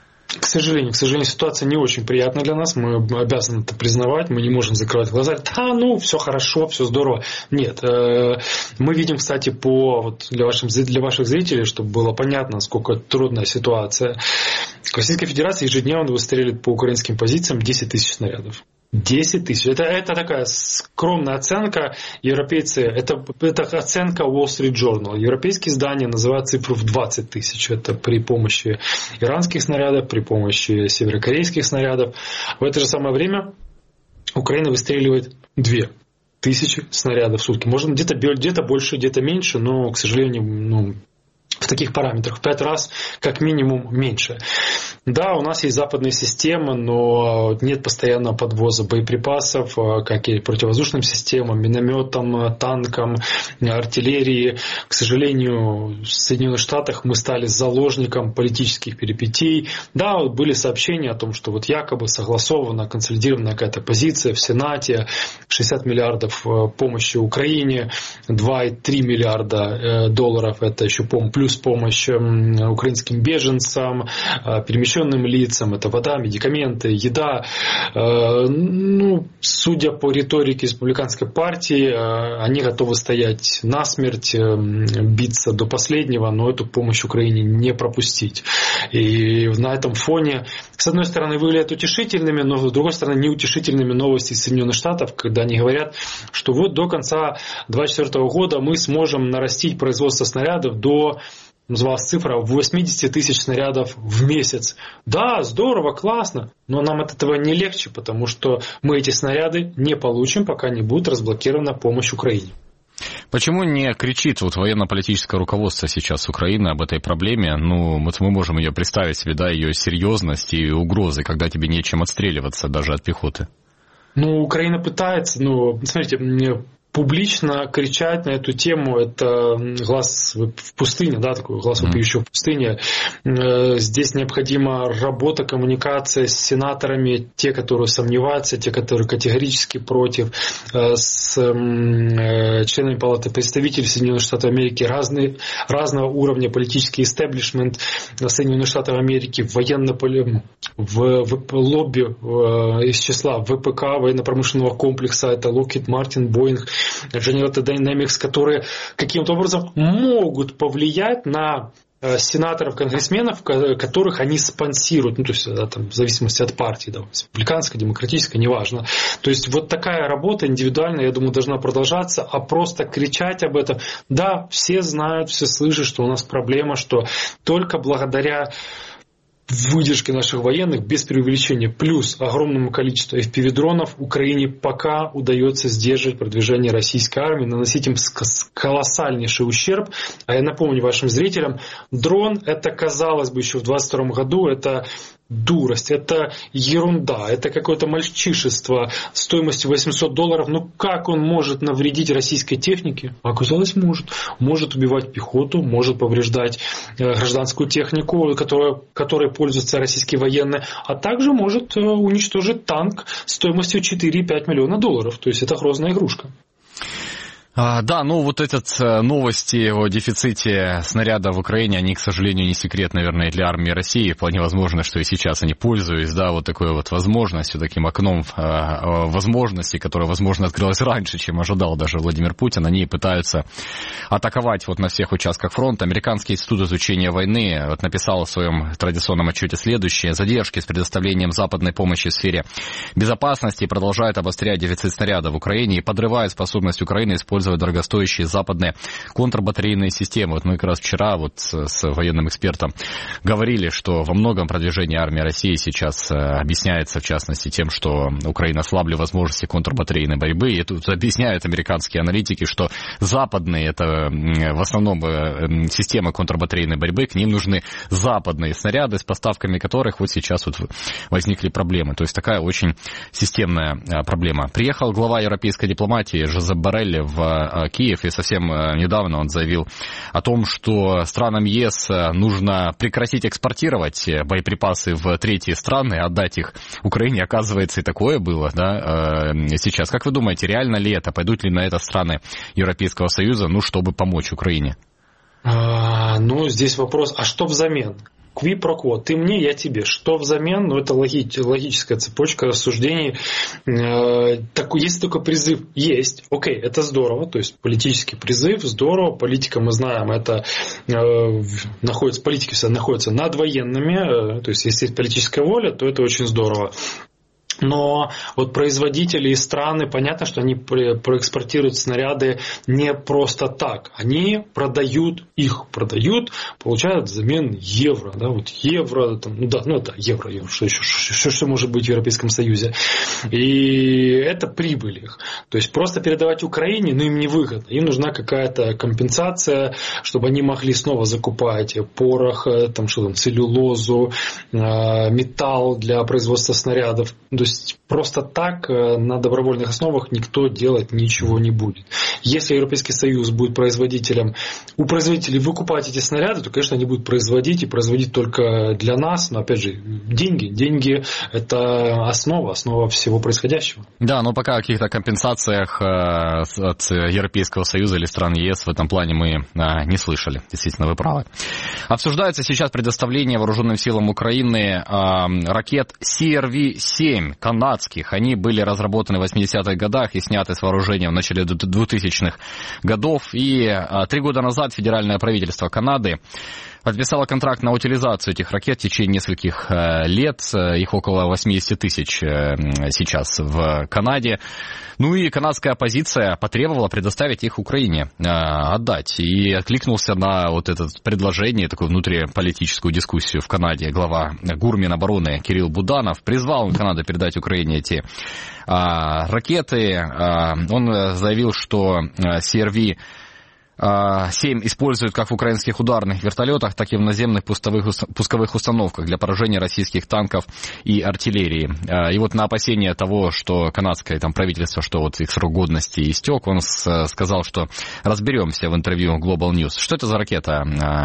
Speaker 15: сожалению, к сожалению, ситуация не очень приятная для нас. Мы обязаны это признавать. Мы не можем закрывать глаза. Да, ну, все хорошо, все здорово. Нет. Мы видим, кстати, по, вот для, ваших, для ваших зрителей, чтобы было понятно, насколько трудная ситуация. Российская Федерация ежедневно выстреливает по украинским позициям десять тысяч снарядов. десять тысяч. Это, это такая скромная оценка. Европейцы, это, это оценка Wall Street Journal. Европейские издания называют цифру в двадцать тысяч. Это при помощи иранских снарядов, при помощи северокорейских снарядов. В это же самое время Украина выстреливает две тысячи снарядов в сутки. Может, где-то, где-то больше, где-то меньше, но, к сожалению, ну, в таких параметрах в пять раз как минимум меньше. Да, у нас есть западные системы, но нет постоянного подвоза боеприпасов, как и противовоздушным системам, минометам, танкам, артиллерии. К сожалению, в Соединенных Штатах мы стали заложником политических перипетий. Да, вот были сообщения о том, что вот якобы согласована, консолидирована какая-то позиция в Сенате, шестьдесят миллиардов помощи Украине, два и три миллиарда долларов, это еще плюс помощь украинским беженцам, перемещенным лицам, это вода, медикаменты, еда. Ну, судя по риторике республиканской партии, они готовы стоять насмерть, биться до последнего, но эту помощь Украине не пропустить. И на этом фоне, с одной стороны, выглядят утешительными, но с другой стороны, неутешительными новости из Соединенных Штатов, когда они говорят, что вот до конца две тысячи двадцать четвёртого года мы сможем нарастить производство снарядов до, называлась цифра, восемьдесят тысяч снарядов в месяц. Да, здорово, классно, но нам от этого не легче, потому что мы эти снаряды не получим, пока не будет разблокирована помощь Украине.
Speaker 1: Почему не кричит вот военно-политическое руководство сейчас Украины об этой проблеме? Ну, вот мы можем ее представить себе, да, ее серьезность и угрозы, когда тебе нечем отстреливаться даже от пехоты.
Speaker 15: Ну, Украина пытается, ну, смотрите, публично кричать на эту тему, это глаз в пустыне, да, такой глаз вопиющего в пустыне. Здесь необходима работа, коммуникация с сенаторами, те, которые сомневаются, те, которые категорически против, с членами Палаты представителей Соединенных Штатов Америки, разные, разного уровня политический истеблишмент Соединенных Штатов Америки, военно в, в лобби из числа ВПК, военно-промышленного комплекса, это Lockheed Martin, Boeing, General Dynamics, которые каким-то образом могут повлиять на сенаторов, конгрессменов, которых они спонсируют, ну, то есть там, в зависимости от партии, да, республиканской, демократической, неважно. То есть вот такая работа индивидуальная, я думаю, должна продолжаться, а просто кричать об этом, да, все знают, все слышат, что у нас проблема, что только благодаря выдержки наших военных, без преувеличения, плюс огромному количеству эф пи ви-дронов, Украине пока удается сдерживать продвижение российской армии, наносить им колоссальнейший ущерб. А я напомню вашим зрителям, дрон, это, казалось бы, еще в двадцать втором году, это дурость, это ерунда, это какое-то мальчишество стоимостью восемьсот долларов. Ну как он может навредить российской технике? Оказалось, может. Может убивать пехоту, может повреждать гражданскую технику, которой, которой пользуются российские военные, а также может уничтожить танк стоимостью четыре-пять миллиона долларов. То есть это грозная игрушка.
Speaker 1: А, да, ну вот этот новости о дефиците снаряда в Украине, они, к сожалению, не секрет, наверное, для армии России. Вполне возможно, что и сейчас они пользуются, да, вот такой вот возможностью, таким окном а, возможностей, которое, возможно, открылось раньше, чем ожидал даже Владимир Путин. Они пытаются атаковать вот на всех участках фронта. Американский институт изучения войны вот написал в своем традиционном отчете следующее. Задержки с предоставлением западной помощи в сфере безопасности продолжают обострять дефицит снаряда в Украине и подрывают способность Украины использовать дорогостоящие западные контрбатарейные системы. Вот мы как раз вчера вот с военным экспертом говорили, что во многом продвижение армии России сейчас объясняется, в частности, тем, что Украина ослабли возможности контрбатарейной борьбы. И тут объясняют американские аналитики, что западные, это в основном системы контрбатарейной борьбы, к ним нужны западные снаряды, с поставками которых вот сейчас вот возникли проблемы. То есть такая очень системная проблема. Приехал глава европейской дипломатии Жозеп Боррелли в Киев, и совсем недавно он заявил о том, что странам ЕС нужно прекратить экспортировать боеприпасы в третьи страны, отдать их Украине. Оказывается, и такое было, да, сейчас. Как вы думаете, реально ли это? Пойдут ли на это страны Европейского Союза, ну, чтобы помочь Украине?
Speaker 15: А, ну, здесь вопрос, а что взамен? кви-про-кво. Ты мне, я тебе. Что взамен? Ну, это логи- логическая цепочка рассуждений. Э, так, есть только призыв. Есть. Окей, это здорово. То есть политический призыв, здорово. Политика, мы знаем, это э, находится, политики все находятся над военными. Э, то есть, если есть политическая воля, то это очень здорово. Но вот производители и страны, понятно, что они проэкспортируют снаряды не просто так. Они продают их, продают, получают взамен евро. Да, вот евро, там, ну да, ну это евро, евро что еще, что, что может быть в Европейском Союзе. И это прибыль их. То есть просто передавать Украине, ну им не выгодно. Им нужна какая-то компенсация, чтобы они могли снова закупать порох, там, что там, целлюлозу, металл для производства снарядов. То есть просто так на добровольных основах никто делать ничего не будет. Если Европейский Союз будет производителем, у производителей выкупать эти снаряды, то, конечно, они будут производить и производить только для нас. Но, опять же, деньги. Деньги – это основа, основа всего происходящего.
Speaker 1: Да, но пока о каких-то компенсациях от Европейского Союза или стран ЕС в этом плане мы не слышали. Действительно, вы правы. Обсуждается сейчас предоставление вооруженным силам Украины ракет си эр ви семь канадских. Они были разработаны в восьмидесятых годах и сняты с вооружения в начале двухтысячных годов. И три года назад федеральное правительство Канады подписало контракт на утилизацию этих ракет в течение нескольких лет. Их около восемьдесят тысяч сейчас в Канаде. Ну и канадская оппозиция потребовала предоставить их Украине, отдать. И откликнулся на вот это предложение, такую внутриполитическую дискуссию в Канаде. Глава Гурминобороны Кирилл Буданов призвал Канаду передать Украине эти а, ракеты. А, он заявил, что си эр ви семь используют как в украинских ударных вертолетах, так и в наземных пустовых, пусковых установках для поражения российских танков и артиллерии. И вот на опасение того, что канадское там правительство, что вот их срок годности истек, он сказал, что разберемся в интервью Global News. Что это за ракета,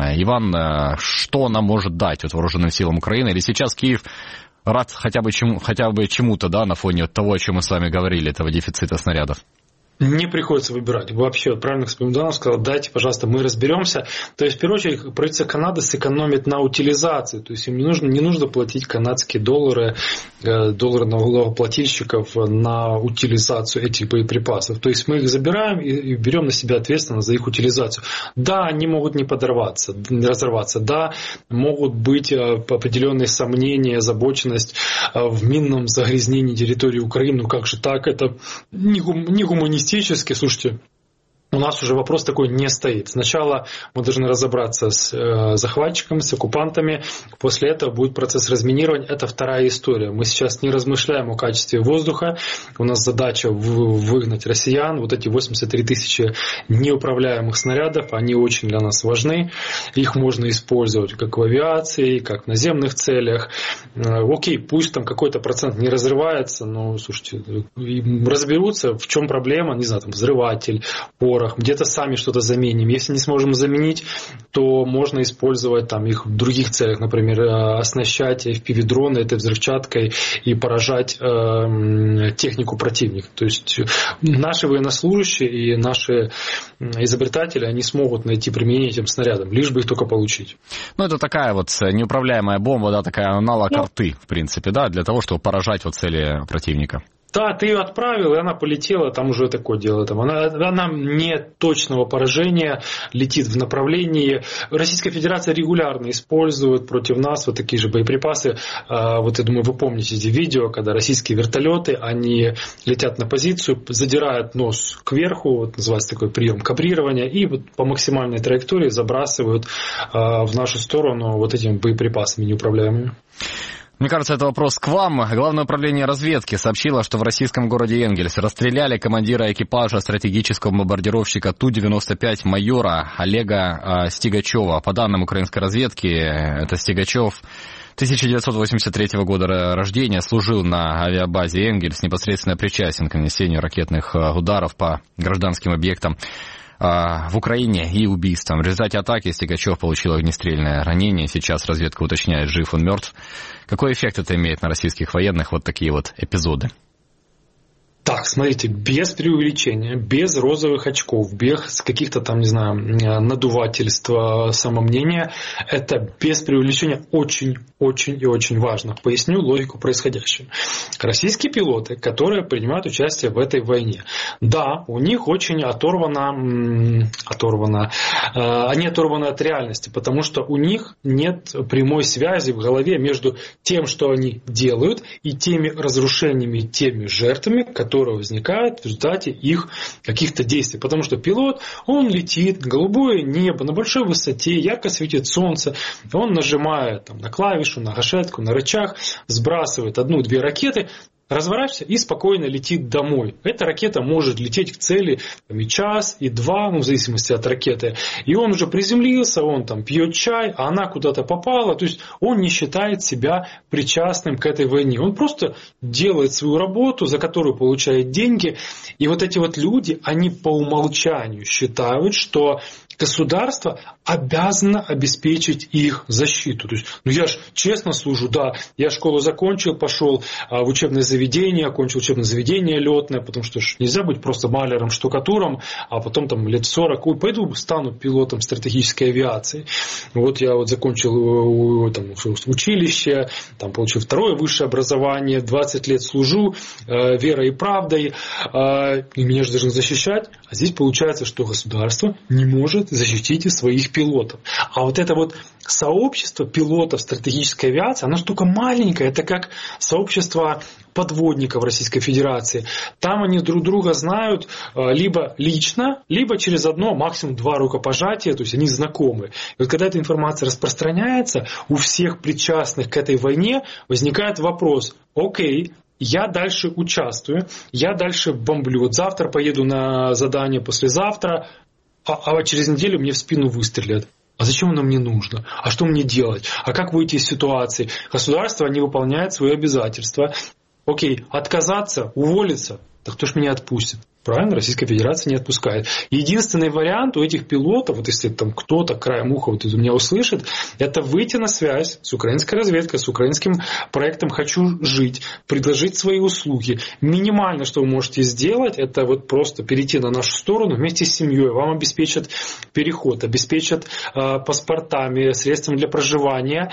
Speaker 1: Иван? Что она может дать вот вооруженным силам Украины? Или сейчас Киев рад хотя бы, чему, хотя бы чему-то, да, на фоне того, о чем мы с вами говорили, этого дефицита снарядов?
Speaker 15: Не приходится выбирать. Вообще, вот правильно господин Буданов сказал, дайте, пожалуйста, мы разберемся. То есть, в первую очередь, правительство Канады сэкономит на утилизации. То есть, им не нужно, не нужно платить канадские доллары, доллары налогоплательщиков на утилизацию этих боеприпасов. То есть, мы их забираем и берем на себя ответственность за их утилизацию. Да, они могут не подорваться, не разорваться. Да, могут быть определенные сомнения, озабоченность в минном загрязнении территории Украины. Ну, как же так? Это не гуманистично. Слушайте, у нас уже вопрос такой не стоит. Сначала мы должны разобраться с э, захватчиками, с оккупантами. После этого будет процесс разминирования. Это вторая история. Мы сейчас не размышляем о качестве воздуха. У нас задача в- выгнать россиян. Вот эти восемьдесят три тысячи неуправляемых снарядов, они очень для нас важны. Их можно использовать как в авиации, как в наземных целях. Э, окей, пусть там какой-то процент не разрывается, но, слушайте, разберутся, в чем проблема. Не знаю, там взрыватель, порох. Где-то сами что-то заменим. Если не сможем заменить, то можно использовать там их в других целях. Например, оснащать эф пи ви-дроны этой взрывчаткой и поражать э, технику противника. То есть наши военнослужащие и наши изобретатели, они смогут найти применение этим снарядам, лишь бы их только получить.
Speaker 1: Ну, это такая вот неуправляемая бомба, да, такая аналог
Speaker 15: ну,
Speaker 1: арты, в принципе, да, для того, чтобы поражать вот цели противника.
Speaker 15: Да, ты ее отправил, и она полетела, там уже такое дело. Там. Она, она не точного поражения, летит в направлении. Российская Федерация регулярно использует против нас вот такие же боеприпасы. Вот я думаю, вы помните эти видео, когда российские вертолеты, они летят на позицию, задирают нос кверху, вот называется такой прием кабрирования, и вот по максимальной траектории забрасывают в нашу сторону вот этими боеприпасами неуправляемыми.
Speaker 1: Мне кажется, это вопрос к вам. Главное управление разведки сообщило, что в российском городе Энгельс расстреляли командира экипажа стратегического бомбардировщика Ту девяносто пять майора Олега Стигачева. По данным украинской разведки, это Стигачев тысяча девятьсот восемьдесят третьего года рождения, служил на авиабазе Энгельс, непосредственно причастен к нанесению ракетных ударов по гражданским объектам в Украине и убийством. В результате атаки Стигачев получил огнестрельное ранение. Сейчас разведка уточняет, жив он, мертв. Какой эффект это имеет на российских военных, вот такие вот эпизоды?
Speaker 15: Так, смотрите, без преувеличения, без розовых очков, без каких-то там, не знаю, надувательств, самомнения, это без преувеличения очень-очень и очень важно. Поясню логику происходящего. Российские пилоты, которые принимают участие в этой войне, да, у них очень оторвано, оторвано, они оторваны от реальности, потому что у них нет прямой связи в голове между тем, что они делают, и теми разрушениями, теми жертвами, которые которые возникают в результате их каких-то действий. Потому что пилот, он летит, голубое небо, на большой высоте, ярко светит солнце, он нажимает там, на клавишу, на гашетку, на рычаг, сбрасывает одну-две ракеты, разворачивается и спокойно летит домой. Эта ракета может лететь к цели там, и час, и два, ну, в зависимости от ракеты. И он уже приземлился, он там пьет чай, а она куда-то попала. То есть он не считает себя причастным к этой войне. Он просто делает свою работу, за которую получает деньги. И вот эти вот люди, они по умолчанию считают, что государство обязано обеспечить их защиту. То есть, ну я ж честно служу, да, я школу закончил, пошел а, в учебное заведение, окончил учебное заведение летное, потому что ж нельзя быть просто маляром, штукатуром, а потом там лет сорок, ой, пойду стану пилотом стратегической авиации. Вот я вот закончил там, училище, там получил второе высшее образование, двадцать лет служу э, верой и правдой, э, и меня же должны защищать. А здесь получается, что государство не может защитить своих пилотов. А вот это вот сообщество пилотов стратегической авиации, оно штука маленькая, это как сообщество подводников Российской Федерации. Там они друг друга знают либо лично, либо через одно, максимум два рукопожатия, то есть они знакомы. И вот когда эта информация распространяется, у всех причастных к этой войне возникает вопрос: окей, я дальше участвую, я дальше бомблю. Вот завтра поеду на задание, послезавтра, а, а через неделю мне в спину выстрелят. А зачем оно мне нужно? А что мне делать? А как выйти из ситуации? Государство не выполняет свои обязательства. Окей, отказаться, уволиться. Так кто ж меня отпустит? Правильно, Российская Федерация не отпускает. Единственный вариант у этих пилотов, вот если там кто-то краем уха вот меня услышит, это выйти на связь с украинской разведкой, с украинским проектом «Хочу жить», предложить свои услуги. Минимально, что вы можете сделать, это вот просто перейти на нашу сторону вместе с семьей. Вам обеспечат переход, обеспечат э, паспортами, средствами для проживания,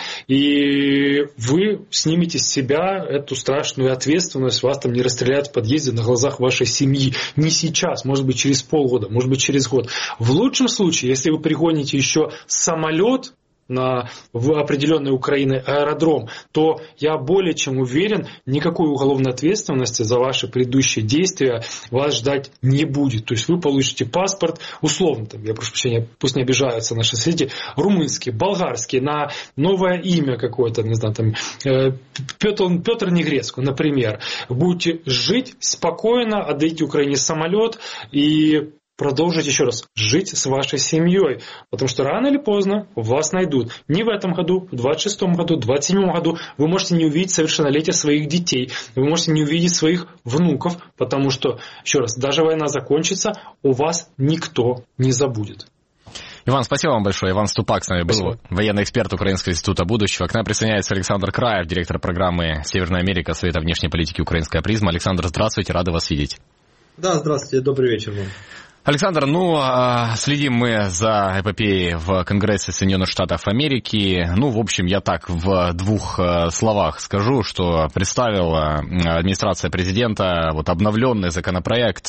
Speaker 15: и вы снимете с себя эту страшную ответственность, вас там не расстреляют в подъезде на глазах вашей семьи. Не сейчас, может быть через полгода, может быть через год. В лучшем случае, если вы пригоните еще самолет на в определенной Украиной аэродром, то я более чем уверен, никакой уголовной ответственности за ваши предыдущие действия вас ждать не будет. То есть вы получите паспорт, условно, там, я прошу прощения, пусть не обижаются наши зрители, румынский, болгарский, на новое имя какое-то, не знаю, там, Петр, Петр Негреску, например. Будете жить спокойно, отдайте Украине самолет и продолжить еще раз жить с вашей семьей, потому что рано или поздно вас найдут. Не в этом году, в двадцать шестом году, в двадцать седьмом году вы можете не увидеть совершеннолетие своих детей, вы можете не увидеть своих внуков, потому что, еще раз, даже война закончится, у вас никто не забудет.
Speaker 1: Иван, спасибо вам большое. Иван Ступак с нами был, спасибо. Военный эксперт Украинского института будущего. К нам присоединяется Александр Краев, директор программы «Северная Америка» Совета внешней политики «Украинская призма». Александр, здравствуйте, рады вас видеть.
Speaker 16: Да, здравствуйте, добрый вечер вам.
Speaker 1: Александр, ну, следим мы за эпопеей в Конгрессе Соединенных Штатов Америки. Ну, в общем, я так в двух словах скажу, что представила администрация президента вот обновленный законопроект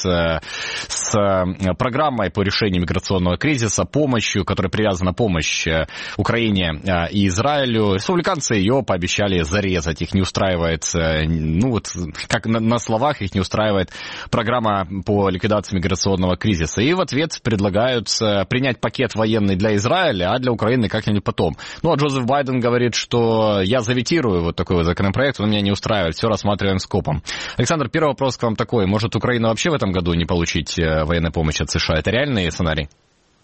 Speaker 1: с программой по решению миграционного кризиса, помощью, которая привязана помощь Украине и Израилю. Республиканцы ее пообещали зарезать, их не устраивает, ну вот, как на словах, их не устраивает программа по ликвидации миграционного кризиса. И в ответ предлагают принять пакет военный для Израиля, а для Украины как-нибудь потом. Ну, а Джозеф Байден говорит, что я заветирую вот такой вот законопроект, он меня не устраивает, все рассматриваем скопом. Александр, первый вопрос к вам такой. Может, Украина вообще в этом году не получить военной помощи от США? Это реальный сценарий?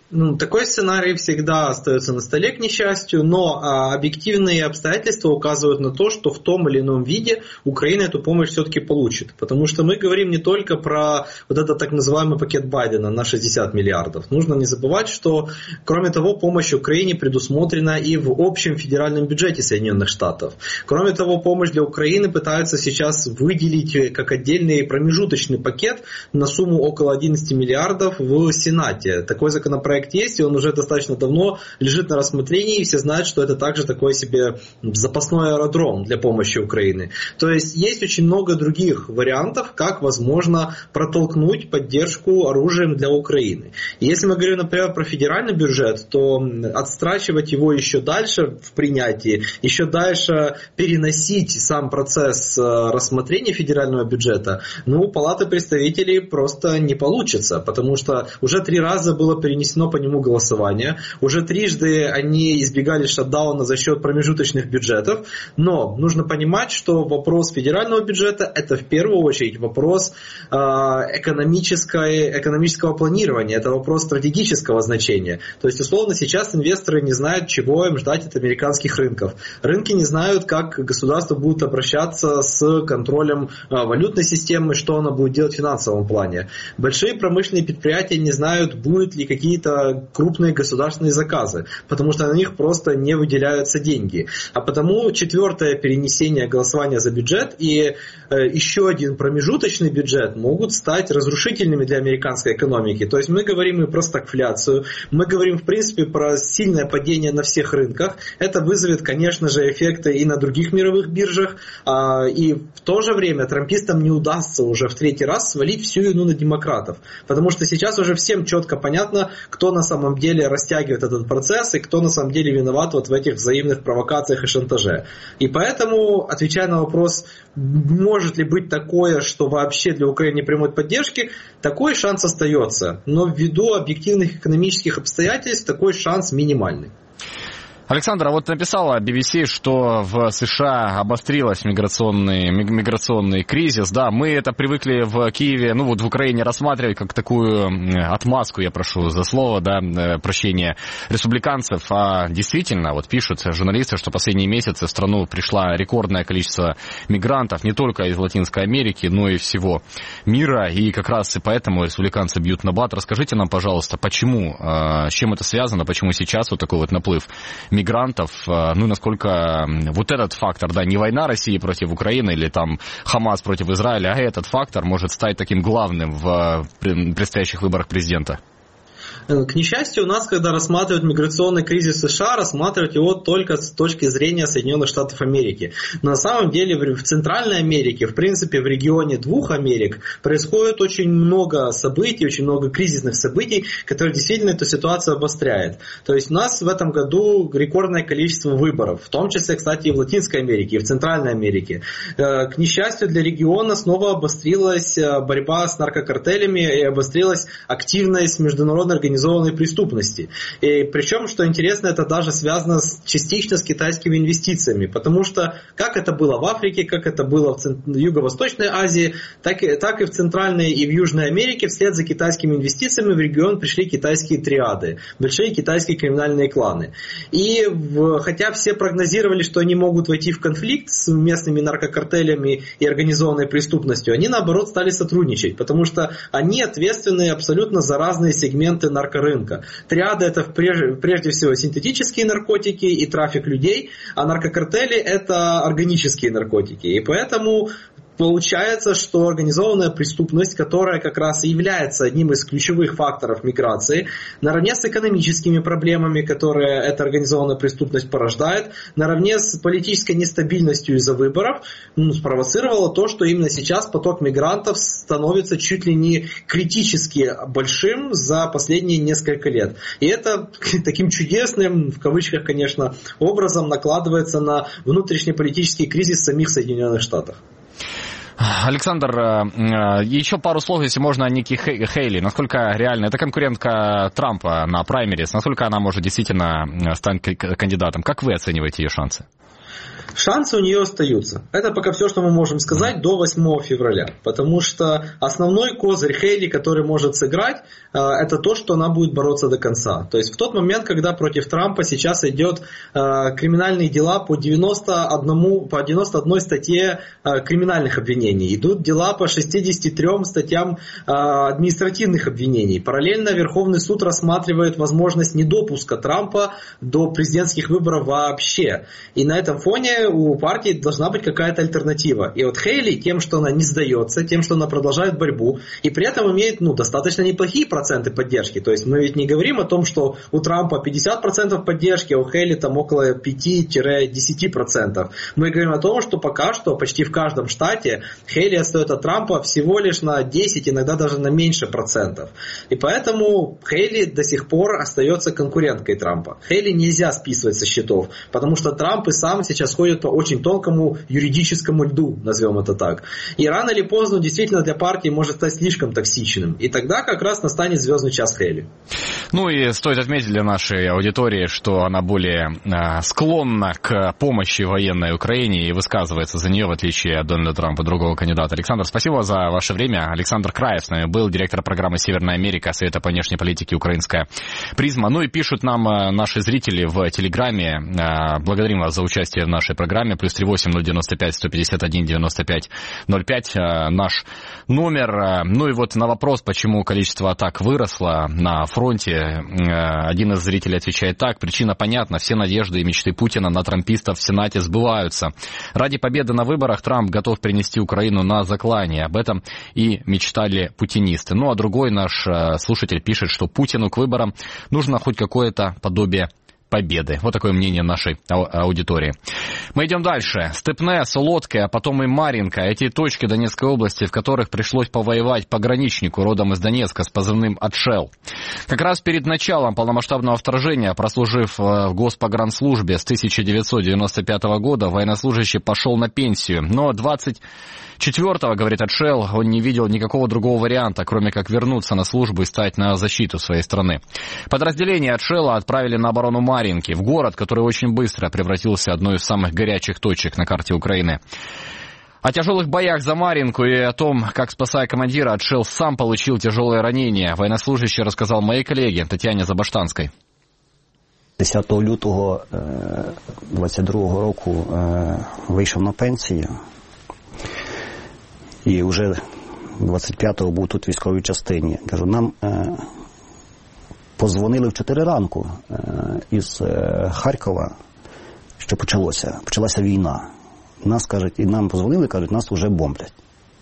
Speaker 16: Ну, такой сценарий всегда остается на столе, к несчастью, но а, объективные обстоятельства указывают на то, что в том или ином виде Украина эту помощь все-таки получит. Потому что мы говорим не только про вот этот так называемый пакет Байдена на шестьдесят миллиардов. Нужно не забывать, что, кроме того, помощь Украине предусмотрена и в общем федеральном бюджете Соединенных Штатов. Кроме того, помощь для Украины пытаются сейчас выделить как отдельный промежуточный пакет на сумму около одиннадцать миллиардов в Сенате. Такой законопроект есть, и он уже достаточно давно лежит на рассмотрении, и все знают, что это также такой себе запасной аэродром для помощи Украины. То есть есть очень много других вариантов, как возможно протолкнуть поддержку оружием для Украины. И если мы говорим, например, про федеральный бюджет, то отстрачивать его еще дальше в принятии, еще дальше переносить сам процесс рассмотрения федерального бюджета, ну, Палаты представителей просто не получится, потому что уже три раза было перенесено по нему голосование. Уже трижды они избегали шатдауна за счет промежуточных бюджетов. Но нужно понимать, что вопрос федерального бюджета – это в первую очередь вопрос э, экономической, экономического планирования. Это вопрос стратегического значения. То есть, условно, сейчас инвесторы не знают, чего им ждать от американских рынков. Рынки не знают, как государство будет обращаться с контролем э, валютной системы, что оно будет делать в финансовом плане. Большие промышленные предприятия не знают, будут ли какие-то крупные государственные заказы, потому что на них просто не выделяются деньги. А потому четвертое перенесение голосования за бюджет и э, еще один промежуточный бюджет могут стать разрушительными для американской экономики. То есть мы говорим и про стагфляцию, мы говорим в принципе про сильное падение на всех рынках. Это вызовет, конечно же, эффекты и на других мировых биржах, э, и в то же время трампистам не удастся уже в третий раз свалить всю вину на демократов, потому что сейчас уже всем четко понятно, кто на самом деле растягивает этот процесс и кто на самом деле виноват вот в этих взаимных провокациях и шантаже. И поэтому, отвечая на вопрос, может ли быть такое, что вообще для Украины прямой поддержки, такой шанс остается. Но ввиду объективных экономических обстоятельств такой шанс минимальный.
Speaker 1: Александр, а вот написала би би си, что в США обострилась миграционный, миграционный кризис. Да, мы это привыкли в Киеве, ну вот в Украине рассматривать как такую отмазку, я прошу за слово, да, прощения республиканцев. А действительно, вот пишут журналисты, что последние месяцы в страну пришло рекордное количество мигрантов не только из Латинской Америки, но и всего мира. И как раз и поэтому республиканцы бьют набат. Расскажите нам, пожалуйста, почему, с чем это связано, почему сейчас вот такой вот наплыв мигрантов, ну, насколько вот этот фактор, да, не война России против Украины или там Хамас против Израиля, а этот фактор может стать таким главным в предстоящих выборах президента?
Speaker 16: К несчастью, у нас, когда рассматривают миграционный кризис США, рассматривают его только с точки зрения Соединенных Штатов Америки. Но на самом деле в Центральной Америке, в принципе в регионе двух Америк, происходит очень много событий, очень много кризисных событий, которые действительно эту ситуацию обостряют. То есть у нас в этом году рекордное количество выборов, в том числе, кстати, и в Латинской Америке, и в Центральной Америке. К несчастью для региона снова обострилась борьба с наркокартелями и обострилась активность международной организации организованной преступности. И причем, что интересно, это даже связано с, частично с китайскими инвестициями, потому что как это было в Африке, как это было в, Цент... в Юго-Восточной Азии, так и, так и в Центральной и в Южной Америке вслед за китайскими инвестициями в регион пришли китайские триады, большие китайские криминальные кланы. И в... хотя все прогнозировали, что они могут войти в конфликт с местными наркокартелями и организованной преступностью, они наоборот стали сотрудничать, потому что они ответственны абсолютно за разные сегменты наркорынка. Триады — это прежде, прежде всего синтетические наркотики и трафик людей, а наркокартели — это органические наркотики. И поэтому получается, что организованная преступность, которая как раз и является одним из ключевых факторов миграции, наравне с экономическими проблемами, которые эта организованная преступность порождает, наравне с политической нестабильностью из-за выборов, ну, спровоцировала то, что именно сейчас поток мигрантов становится чуть ли не критически большим за последние несколько лет. И это таким чудесным, в кавычках, конечно, образом накладывается на внутреннеполитический кризис самих Соединенных Штатов.
Speaker 1: Александр, еще пару слов, если можно, о Никки Хейли. Насколько реально, это конкурентка Трампа на праймерис, насколько она может действительно стать кандидатом? Как вы оцениваете ее шансы?
Speaker 16: Шансы у нее остаются. Это пока все, что мы можем сказать до восьмого февраля. Потому что основной козырь Хейли, который может сыграть, это то, что она будет бороться до конца. То есть в тот момент, когда против Трампа сейчас идет криминальные дела по девяноста одному, по девяносто одной статье криминальных обвинений. Идут дела по шестидесяти трём статьям административных обвинений. Параллельно Верховный суд рассматривает возможность недопуска Трампа до президентских выборов вообще. И на этом фоне у партии должна быть какая-то альтернатива. И вот Хейли тем, что она не сдается, тем, что она продолжает борьбу, и при этом имеет ну, достаточно неплохие проценты поддержки. То есть мы ведь не говорим о том, что у Трампа пятьдесят процентов поддержки, а у Хейли там около пять-десять процентов. Мы говорим о том, что пока что почти в каждом штате Хейли отстает от Трампа всего лишь на десять, иногда даже на меньше процентов. И поэтому Хейли до сих пор остается конкуренткой Трампа. Хейли нельзя списывать со счетов, потому что Трамп и сам сейчас ходит по очень тонкому юридическому льду, назовем это так. И рано или поздно действительно для партии может стать слишком токсичным. И тогда как раз настанет звездный час Хейли.
Speaker 1: Ну и стоит отметить для нашей аудитории, что она более э, склонна к помощи военной Украине и высказывается за нее, в отличие от Дональда Трампа, другого кандидата. Александр, спасибо за ваше время. Александр Краев с нами был, директор программы «Северная Америка» Совета по внешней политике «Украинская призма». Ну и пишут нам э, наши зрители в Телеграме. Э, благодарим вас за участие в нашей программе. Плюс три восемь ноль девяносто пять сто пятьдесят один девяносто пять ноль пять. Э, наш номер. Ну и вот на вопрос, почему количество атак выросло на фронте, э, один из зрителей отвечает так. Причина понятна. Все надежды и мечты Путина на трампистов в Сенате сбываются. Ради победы на выборах Трамп готов принести Украину на заклание. Об этом и мечтали путинисты. Ну а другой наш э, слушатель пишет, что Путину к выборам нужно хоть какое-то подобие победы. Вот такое мнение нашей аудитории. Мы идем дальше. Степне, Солодке, а потом и Марьинка. Эти точки Донецкой области, в которых пришлось повоевать пограничнику родом из Донецка с позывным «Отшел». Как раз перед началом полномасштабного вторжения, прослужив в Госпогранслужбе с тысяча девятьсот девяносто пятого года, военнослужащий пошел на пенсию. Но двадцать четвёртого, говорит Отшел, он не видел никакого другого варианта, кроме как вернуться на службу и стать на защиту своей страны. Подразделение Отшела отправили на оборону Марьинки, в город, который очень быстро превратился в одну из самых горячих точек на карте Украины. О тяжелых боях за Марьинку и о том, как, спасая командира, Отшел сам получил тяжелое ранение, военнослужащий рассказал моей коллеге Тетяне Забаштанской.
Speaker 17: десятого лютого двадцять другого року вийшов на пенсію. І вже двадцять п'ятого був тут в військовій частині. Кажу, нам е, позвонили в чотири ранку е, із е, Харкова, що почалося. Почалася війна. Нас, кажуть, і нам позвонили, кажуть, нас вже бомблять.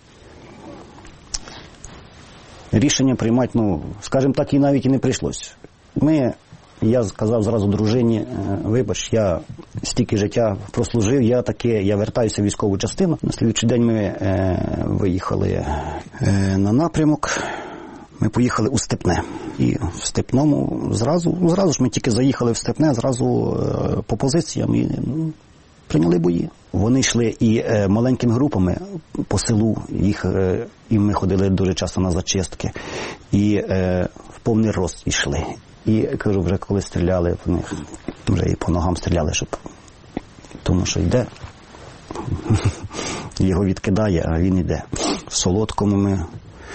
Speaker 17: Рішення приймати, ну, скажімо так, і навіть і не прийшлось. Ми, я сказав зразу дружині, вибач, я стільки життя прослужив, я таке, я вертаюся в військову частину. На слідчий день ми е, виїхали е, на напрямок, ми поїхали у Степне. І в Степному зразу, зразу ж ми тільки заїхали в Степне, зразу е, по позиціям і ну, прийняли бої. Вони йшли і е, маленькими групами по селу, їх, е, і ми ходили дуже часто на зачистки, і е, в повний рост йшли. І, кажу, вже коли стріляли по них, вже і по ногам стріляли, щоб... Тому що йде, його відкидає, а він йде. В Солодкому ми...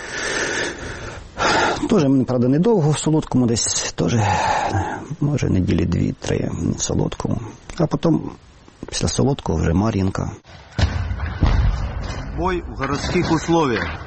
Speaker 17: Теж, правда, недовго в Солодкому, десь теж, може, неділі дві-три в Солодкому. А потім, після Солодкого, вже Мар'їнка.
Speaker 18: Бой в городських условиях.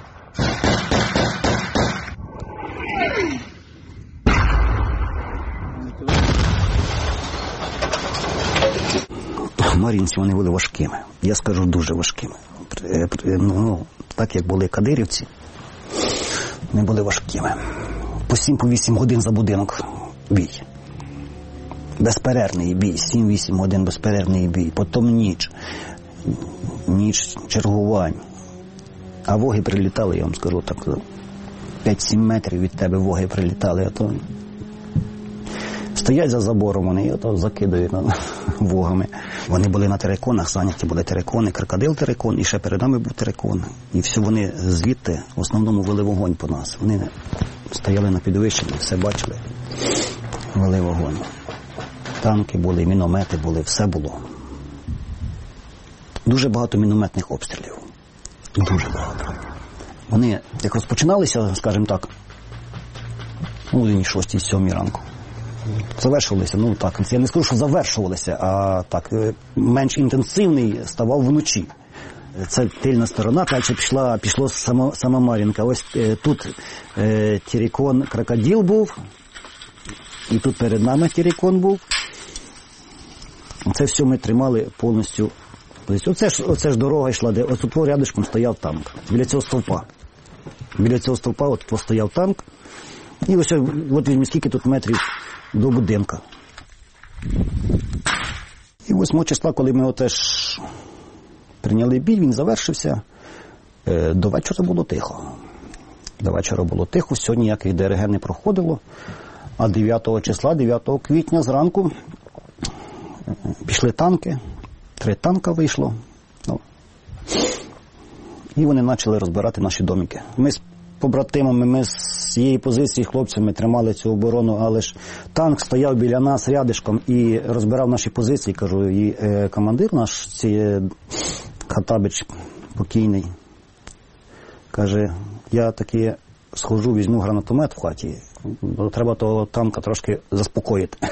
Speaker 17: Мар'їнці вони були важкими. Я скажу, дуже важкими. Ну, так як були кадирівці, вони були важкими. По сім-вісім годин за будинок бій. Безперервний бій. сім-вісім годин безперервний бій. Потім ніч. Ніч чергувань. А воги прилітали, я вам скажу так, п'ять-сім метрів від тебе воги прилітали, а то стоять за забором вони і ото закидають вогами. Вони були на териконах, зайняті були терикони, крокодил терикон, і ще перед нами був терикон. І всі вони звідти в основному вели вогонь по нас. Вони стояли на підвищенні, все бачили, вели вогонь. Танки були, міномети були, все було. дуже багато мінометних обстрілів. Дуже багато. Вони як розпочиналися, скажімо так, ну, годині шостій, сьомій ранку. Завершувалися, ну так, я не скажу, що завершувалися, а так, менш інтенсивний ставав вночі. Це тильна сторона, далі пішла, пішло сама, сама Мар'їнка. Ось е, тут е, Терекон Крокодил був, і тут перед нами Терекон був. Це все ми тримали повністю. Тобто, оце ж, оце ж дорога йшла, де ось тут рядышком стояв танк. Біля цього стовпа. Біля цього стовпа от тут стояв танк. І ось, от візьмі, скільки тут метрів до будинка. І восьмого числа, коли ми отеж прийняли бій, він завершився. До вечора було тихо. До вечора було тихо, все, ніяких ДРГ не проходило. А дев'ятого числа, дев'ятого квітня зранку пішли танки. Три танка вийшло. Ну. І вони почали розбирати наші домики. Ми з побратимами, ми з цієї позиції хлопцями тримали цю оборону, але ж танк стояв біля нас рядишком і розбирав наші позиції, кажу, і е, командир наш, ці, Хатабич покійний, каже, я таки схожу, візьму гранатомет в хаті, бо треба того танка трошки заспокоїти.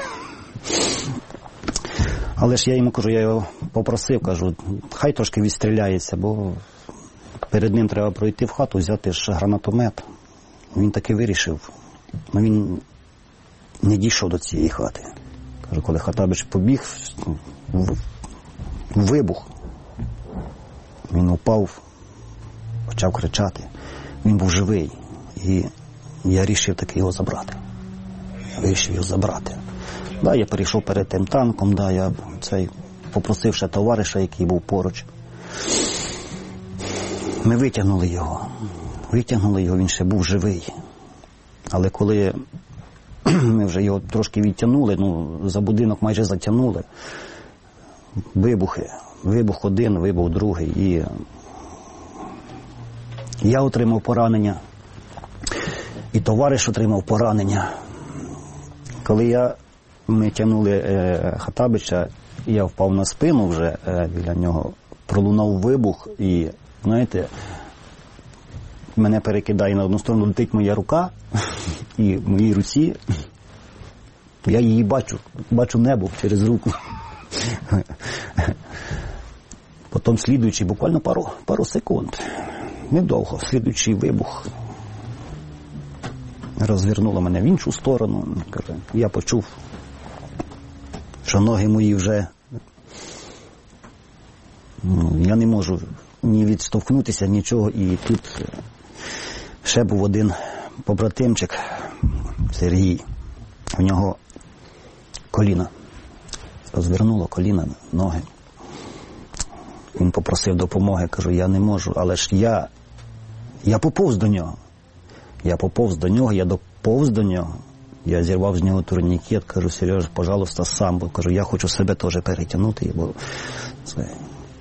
Speaker 17: Але ж я йому кажу, я його попросив, кажу, хай трошки відстріляється, бо перед ним треба пройти в хату, взяти ж гранатомет. Він таки вирішив, але він не дійшов до цієї хати. Кажу, коли Хатабич побіг, вибух, він упав, почав кричати. Він був живий, і я вирішив таки його забрати. Я вирішив його забрати. Да, я перейшов перед тим танком, да, я цей, попросив ще товариша, який був поруч. Ми витягнули його. Витягнули його, він ще був живий. Але коли ми вже його трошки відтягнули, ну, за будинок майже затягнули, вибухи. Вибух один, вибух другий. І я отримав поранення, і товариш отримав поранення. Коли я, ми тягнули е, Хатабича, я впав на спину вже е, біля нього, пролунав вибух, і, знаєте, мене перекидає на одну сторону, летить моя рука, і в моїй руці я її бачу, бачу небо через руку. Потім слідуючий, буквально пару, пару секунд, недовго, слідуючий вибух розвернуло мене в іншу сторону. Я почув, що ноги мої вже, ну, я не можу ні відштовхнутися, нічого. І тут ще був один побратимчик, Сергій, у нього коліна, розвернуло коліна, ноги. Він попросив допомоги, кажу, я не можу, але ж я, я поповз до нього. Я поповз до нього, я доповз до нього. Я зірвав з нього турнікет, кажу, Сереж, пожалуйста, сам, бо кажу, я хочу себе теж перетягнути, бо це...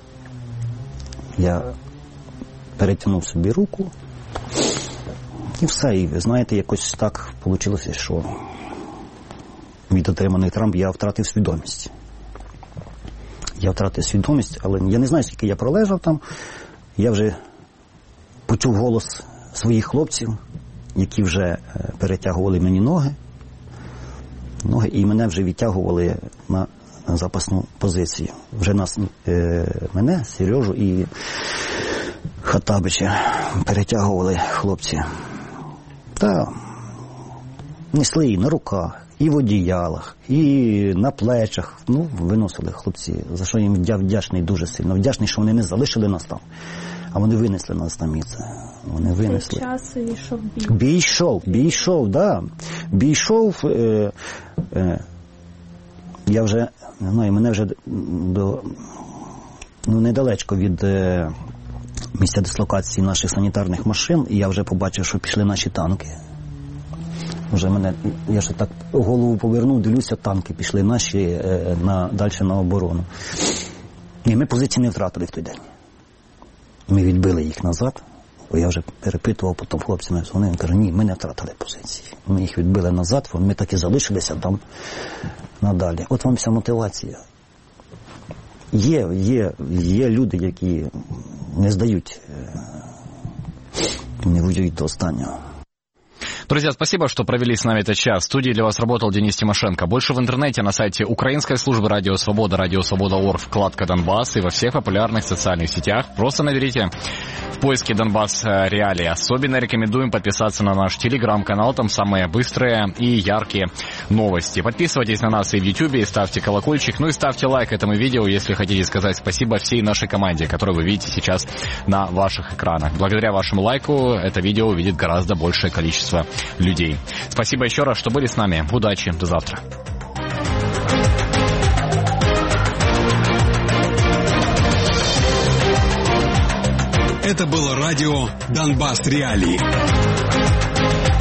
Speaker 17: Я перетягнув собі руку, і все, і ви знаєте, якось так вийшло, що від отриманих травм я втратив свідомість. Я втратив свідомість, але я не знаю, скільки я пролежав там. Я вже почув голос своїх хлопців, які вже перетягували мені ноги, ноги і мене вже відтягували на запасну позицію. Вже нас, е, мене, Сережу і Хатабича перетягували хлопці. Та несли і на руках, і в одіялах, і на плечах. Ну, виносили хлопці, за що їм я вдячний дуже сильно. Вдячний, що вони не залишили нас там, а вони винесли нас там і це. Вони винесли.
Speaker 19: Цей час йшов бій.
Speaker 17: Бій йшов, бій йшов, да. Бій йшов. Е, е, я вже, не знаю, мене вже до, ну, недалечко від е, місця дислокації наших санітарних машин, і я вже побачив, що пішли наші танки. Вже мене, я ще так голову повернув, дивлюся, танки пішли наші е, на, далі на оборону. І ми позиції не втратили в той день. Ми відбили їх назад, бо я вже перепитував потім хлопцями, вони кажуть, ні, ми не втратили позиції. Ми їх відбили назад, ми так і залишилися там надалі. От вам вся мотивація. Є, є, є люди, які не здають, не воюють до останнього.
Speaker 1: Друзья, спасибо, что провели с нами этот час. В студии для вас работал Денис Тимошенко. Больше в интернете на сайте Украинской службы Радио Свобода, Радио Свобода точка орг, вкладка Донбасс, и во всех популярных социальных сетях. Просто наберите в поиске Донбасс Реалии. Особенно рекомендуем подписаться на наш телеграм-канал, там самые быстрые и яркие новости. Подписывайтесь на нас и в Ютубе, и ставьте колокольчик, ну и ставьте лайк этому видео, если хотите сказать спасибо всей нашей команде, которую вы видите сейчас на ваших экранах. Благодаря вашему лайку это видео увидит гораздо большее количество людей. Спасибо еще раз, что были с нами. Удачи, до завтра.
Speaker 19: Это было радио «Донбасс Реалии».